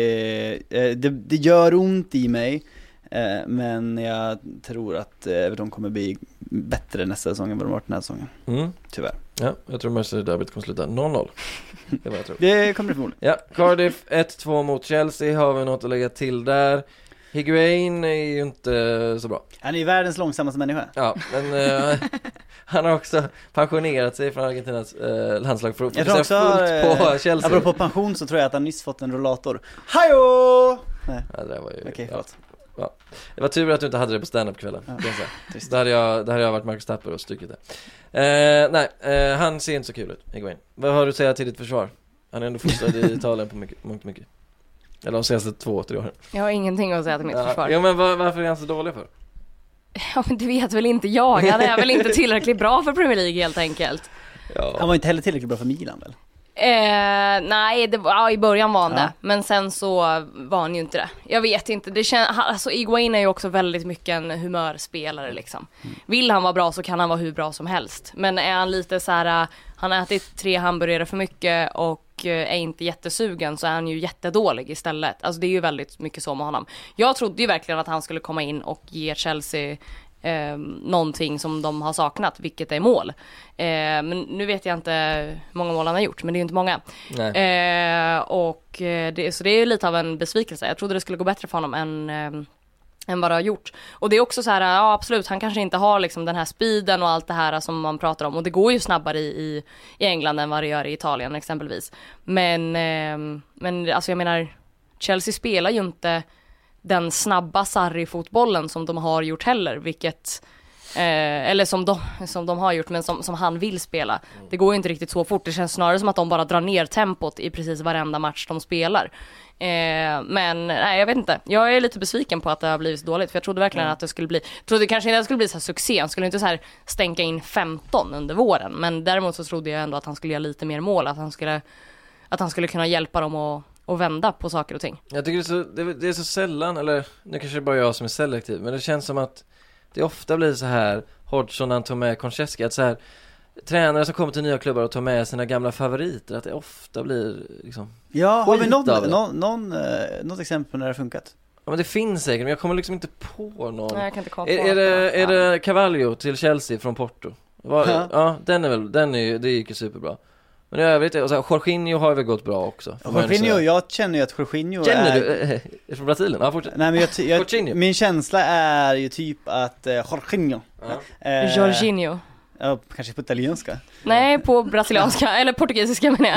det gör ont i mig. Men jag tror att Everton kommer bli bättre nästa säsong än vad de varit den här säsongen. Tyvärr. Ja, jag tror Merseyside-derbyt kommer sluta 0-0. Det var jag tror. Det kommer det förmodligen. Ja, Cardiff 1-2 mot Chelsea. Har vi något att lägga till där? Higuain är ju inte så bra. Han är ju världens långsammaste människa. Ja, men han har också pensionerat sig från Argentinas landslag för att jag tror också på Chelsea. Apropå pension så tror jag att han nyss fått en rollator. Hajå! Nej. Ja, det var ju... Okej, förlåt. Ja. Det var tur att du inte hade det på stand-up-kvällen. Ja. Då hade jag varit Marcus Tapper och stycket det. Han ser inte så kul ut, Higuain. Vad har du att säga till ditt försvar? Han är ändå fostrad i Italien på mycket. Eller de senaste 2-3 åren. Jag har ingenting att säga till mitt försvar. Ja, men varför är han så dålig för? Ja, men det vet väl inte jag. Han är väl inte tillräckligt bra för Premier League helt enkelt. Ja. Han var inte heller tillräckligt bra för Milan väl? Nej, i början var han det. Men sen så var han ju inte det. Jag vet inte. Alltså Higuain är ju också väldigt mycket en humörspelare liksom. Vill han vara bra så kan han vara hur bra som helst. Men är han lite så här, han har ätit 3 hamburgare för mycket och är inte jättesugen, så är han ju jättedålig istället. Alltså det är ju väldigt mycket så med honom. Jag trodde ju verkligen att han skulle komma in och ge Chelsea någonting som de har saknat, vilket är mål. Men nu vet jag inte hur många mål han har gjort, men det är ju inte många. Så det är ju lite av en besvikelse. Jag trodde det skulle gå bättre för honom än vad det har gjort. Och det är också så här, ja absolut, han kanske inte har liksom den här speeden och allt det här som man pratar om. Och det går ju snabbare i England än vad det gör i Italien exempelvis. Men alltså jag menar, Chelsea spelar ju inte den snabba Sarri-fotbollen som de har gjort heller, vilket eller som de har gjort, men som han vill spela. Det går ju inte riktigt så fort. Det känns snarare som att de bara drar ner tempot i precis varenda match de spelar. Men nej, jag vet inte. Jag är lite besviken på att det har blivit så dåligt, för jag trodde verkligen att det skulle bli, trodde kanske inte att det skulle bli så här succé. Han skulle inte så här stänka in 15 under våren, men däremot så trodde jag ändå att han skulle göra lite mer mål, att han skulle kunna hjälpa dem att vända på saker och ting. Jag tycker det är så sällan, eller nu kanske det är bara jag som är selektiv, men det känns som att det ofta blir så här Hodgson, han tog med Konchesky, att så här tränare som kommer till nya klubbar och tar med sina gamla favoriter, att det ofta blir liksom. Ja, har vi något exempel när det har funkat? Ja, men det finns säkert, men jag kommer liksom inte på någon. Nej, jag kan inte komma på. Är det Carvalho till Chelsea från Porto? Ja, det gick ju superbra. Men i övrigt, Jorginho har väl gått bra också. Jorginho, jag känner ju att Jorginho är från Brasilien? Ja, fortsätt. Nej, men min känsla är ju typ att Jorginho. Jorginho. Ja, kanske på italienska. Nej, på brasilianska, eller portugisiska menar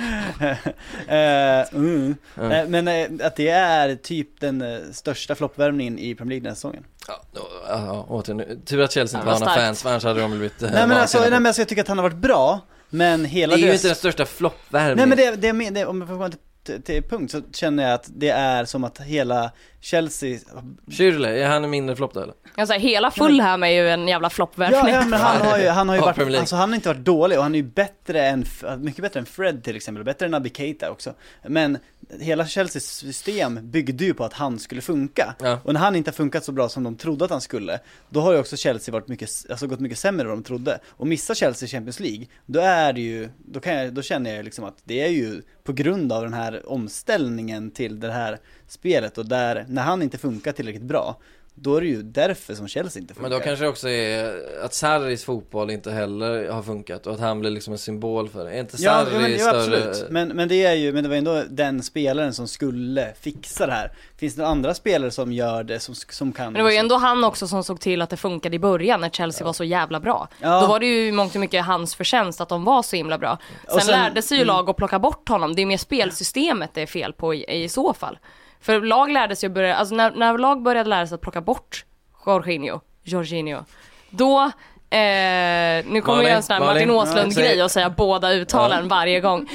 jag. Men att det är typ den största floppvärmningen i Premier League den här säsongen. Tur att Chelsea inte var några fans, annars hade de blivit. Nej, men alltså jag tycker att han har varit bra. Men hela det är ju inte den största floppvärmningen. Nej, men det om jag får komma till punkt, så känner jag att det är som att hela Chelsea. Schürrle, är han en mindre flopp då eller? Alltså hela Fulham är ju en jävla floppvärmning. Ja, men han har ju varit, alltså han har inte varit dålig, och han är ju mycket bättre än Fred till exempel, bättre än Naby Keita också. Men hela Chelseas system byggde ju på att han skulle funka. Ja. Och när han inte har funkat så bra som de trodde att han skulle, då har ju också Chelsea varit gått mycket sämre än vad de trodde. Och missar Chelsea Champions League, då är det ju, då känner jag liksom att det är ju på grund av den här omställningen till det här spelet, och där när han inte funkar tillräckligt bra, då är det ju därför som Chelsea inte funkar. Men då kanske det också är att Sarris fotboll inte heller har funkat, och att han blir liksom en symbol för det. Är inte Sarri större? Absolut. Men det var ändå den spelaren som skulle fixa det här. Finns det andra spelare som gör det, som kan? Men det var ju ändå han också som såg till att det funkade i början, när Chelsea var så jävla bra. Ja. Då var det ju mångt och mycket hans förtjänst att de var så himla bra. Sen lärde sig ju lag att plocka bort honom. Det är mer spelsystemet det är fel på i så fall. För lag lärde sig att börja, alltså när lag började lära sig att plocka bort Jorginho, då nu kommer jag en sån här Martin Åslund-grej och säga båda uttalen varje gång.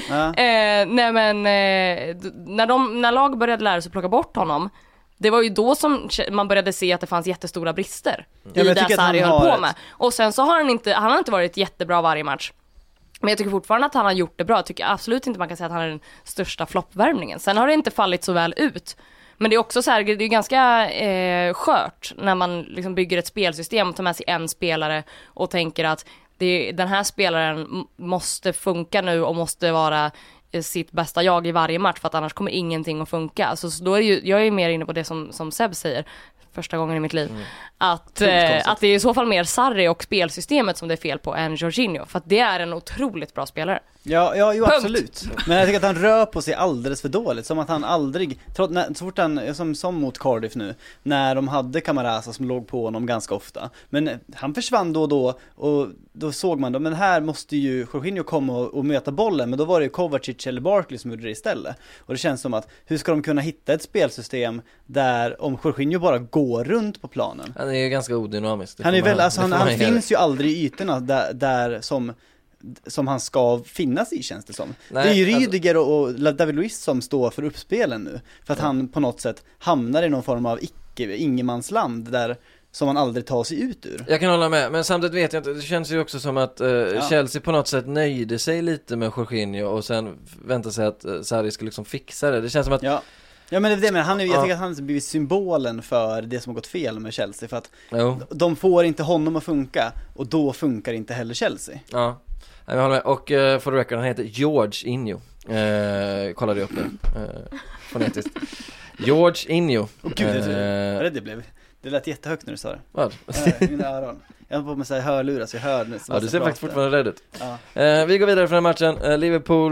När lag började lära sig att plocka bort honom, det var ju då som man började se att det fanns jättestora brister i det Sarri höll på med. Och sen så har han har inte varit jättebra varje match. Men jag tycker fortfarande att han har gjort det bra. Jag tycker absolut inte man kan säga att han är den största floppvärmningen. Sen har det inte fallit så väl ut. Men det är också så här, det är ganska skört när man liksom bygger ett spelsystem och tar med sig en spelare och tänker att den här spelaren måste funka nu och måste vara sitt bästa jag i varje match, för att annars kommer ingenting att funka. Så då är jag är mer inne på det som Seb säger. första gången i mitt liv. Att det är i så fall mer Sarri och spelsystemet som det är fel på än Jorginho. För att det är en otroligt bra spelare. Ja, absolut. Men jag tycker att han rör på sig alldeles för dåligt. Som att han aldrig, så fort han, som mot Cardiff nu, när de hade Camarasa som låg på honom ganska ofta. Men han försvann då och då såg man då, men här måste ju Jorginho komma och möta bollen. Men då var det ju Kovacic eller Barkley som gjorde det istället. Och det känns som att, hur ska de kunna hitta ett spelsystem där om Jorginho bara går runt på planen? Han är ju ganska odynamisk. Han är väl, alltså han finns ju aldrig i ytorna där som han ska finnas i, känns det som. Nej, det är ju Rydiger och David Luiz som står för uppspelen nu. För att han på något sätt hamnar i någon form av ingenmansland där som man aldrig tar sig ut ur. Jag kan hålla med, men samtidigt vet jag inte, det känns ju också som att Chelsea på något sätt nöjde sig lite med Jorginho och sen väntade sig att Sarri skulle liksom fixa det. Det känns som att Ja, men det men jag tycker att han har blivit symbolen för det som har gått fel med Chelsea, för att de får inte honom att funka och då funkar inte heller Chelsea. Ja. Jag håller med. Och för record, han heter Jorginho. Kollade jag upp det fonetiskt. Jorginho. Det lät jättehögt när du sa det. Vad? Mina öron. Jag har på mig hörlurar så jag hör nu. Ja, du ser faktiskt fortfarande rädd ut. Vi går vidare från den här matchen. Liverpool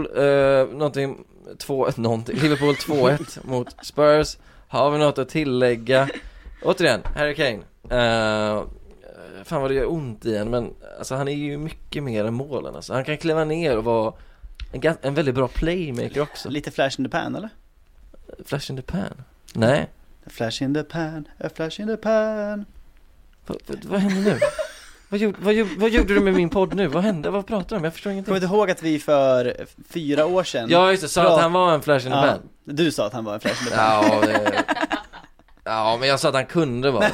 Liverpool 2-1 mot Spurs. Har vi något att tillägga? Återigen, Harry Kane. Fan vad det gör ont igen, men alltså, han är ju mycket mer än målen. Alltså. Han kan kliva ner och vara en väldigt bra playmaker också. Lite flash in the pan, eller? Flash in the pan? Nej. A flash in the pan, a flash in the pan. Vad händer nu? Vad gjorde du med min podd nu? Vad hände? Vad pratar du om? Jag förstår ingenting. Kommer du ihåg att vi för 4 år sedan... Ja, just det. Sa att han var en flash in the pan. Du sa att han var en flash in the pan. Ja, men jag sa att han kunde vara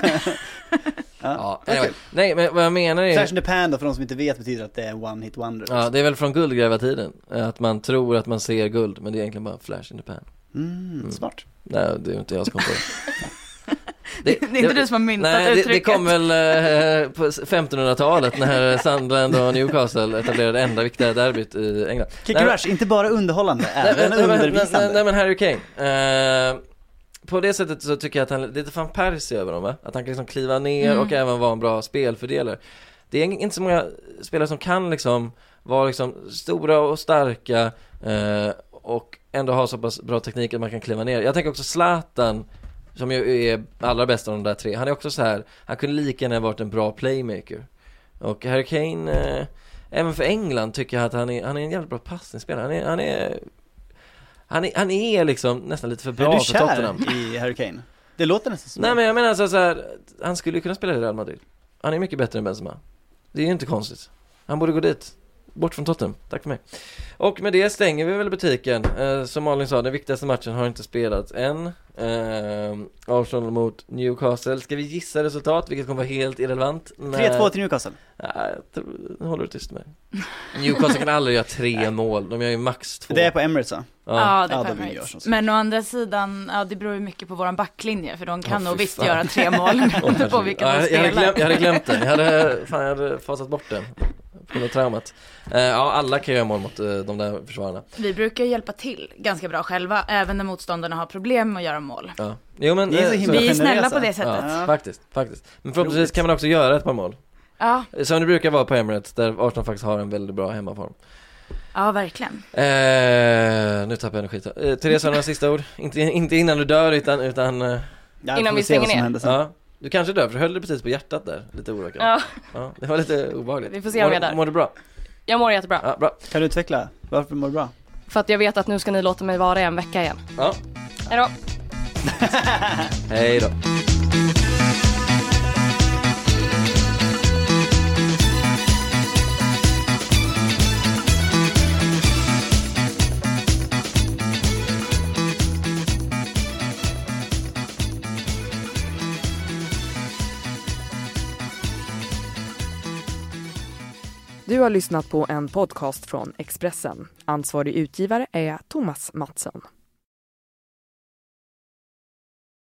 anyway. Nej, men vad jag menar är... Flash in the pan då, för de som inte vet, betyder att det är one hit wonder. Ja, det är väl från guldgrävartiden. Att man tror att man ser guld, men det är egentligen bara flash in the pan. Smart. Nej, det är ju inte jag som kom på det. Det är inte du som har myntat uttrycket. Det kom väl på 1500-talet när Sunderland och Newcastle etablerade enda viktiga derbyt i England. Kick Rush, inte bara underhållande, även undervisande. Nej, men Harry Kane. På det sättet så tycker jag att han är lite fan Percy över dem, va? Att han kan liksom kliva ner och även vara en bra spelfördelare. Det är inte så många spelare som kan liksom vara liksom stora och starka och ändå ha så pass bra teknik att man kan kliva ner. Jag tänker också Zlatan, som ju är allra bäst av de där 3. Han är också så här, han kunde lika gärna varit en bra playmaker. Och Harry Kane, även för England tycker jag att han är en jävligt bra passningsspelare. Han är liksom nästan lite för bra för Tottenham. Är du kär i Harry Kane? Det låter nästan så. Nej, men jag menar så här, han skulle ju kunna spela i Real Madrid. Han är mycket bättre än Benzema. Det är ju inte konstigt. Han borde gå dit. Bort från Tottenham. Tack för mig. Och med det stänger vi väl butiken. Som Malin sa, den viktigaste matchen har inte spelats än. Arsenal mot Newcastle. Ska vi gissa resultat, vilket kommer vara helt irrelevant? 3-2 till Newcastle. Nu håller du tyst med. Newcastle kan aldrig göra 3 mål. De gör ju max 2. Det är på Emirates, va? Ja, det är på Emirates. Men å andra sidan, det beror ju mycket på våran backlinje. För de kan nog visst göra 3 mål på vilka de spelar. Jag hade glömt den. Jag hade fasat bort den. På något traumat. Alla kan göra mål mot de där försvararna. Vi brukar hjälpa till ganska bra själva, även när motståndarna har problem med att göra mål. Ja. Jo, men, vi är snälla på det sättet. Ja, faktiskt. Men förhoppningsvis kan man också göra ett par mål. Ja. Som det brukar vara på Emirates, där Arsenal faktiskt har en väldigt bra hemmaform. Ja, verkligen. Nu tappar jag energi. Therese, har några sista ord? Inte innan du dör, utan innan vi stänger ner. Ja. Du kanske dör, för du höll det precis på hjärtat där. Lite oroväckande. Ja, det var lite obehagligt. Vi får se om jag dör. Mår du bra? Jag mår jättebra. Ja, bra. Kan du utveckla? Varför mår du bra? För att jag vet att nu ska ni låta mig vara en vecka igen. Ja. Hej då. Hej då. Du har lyssnat på en podcast från Expressen. Ansvarig utgivare är Thomas Mattsson.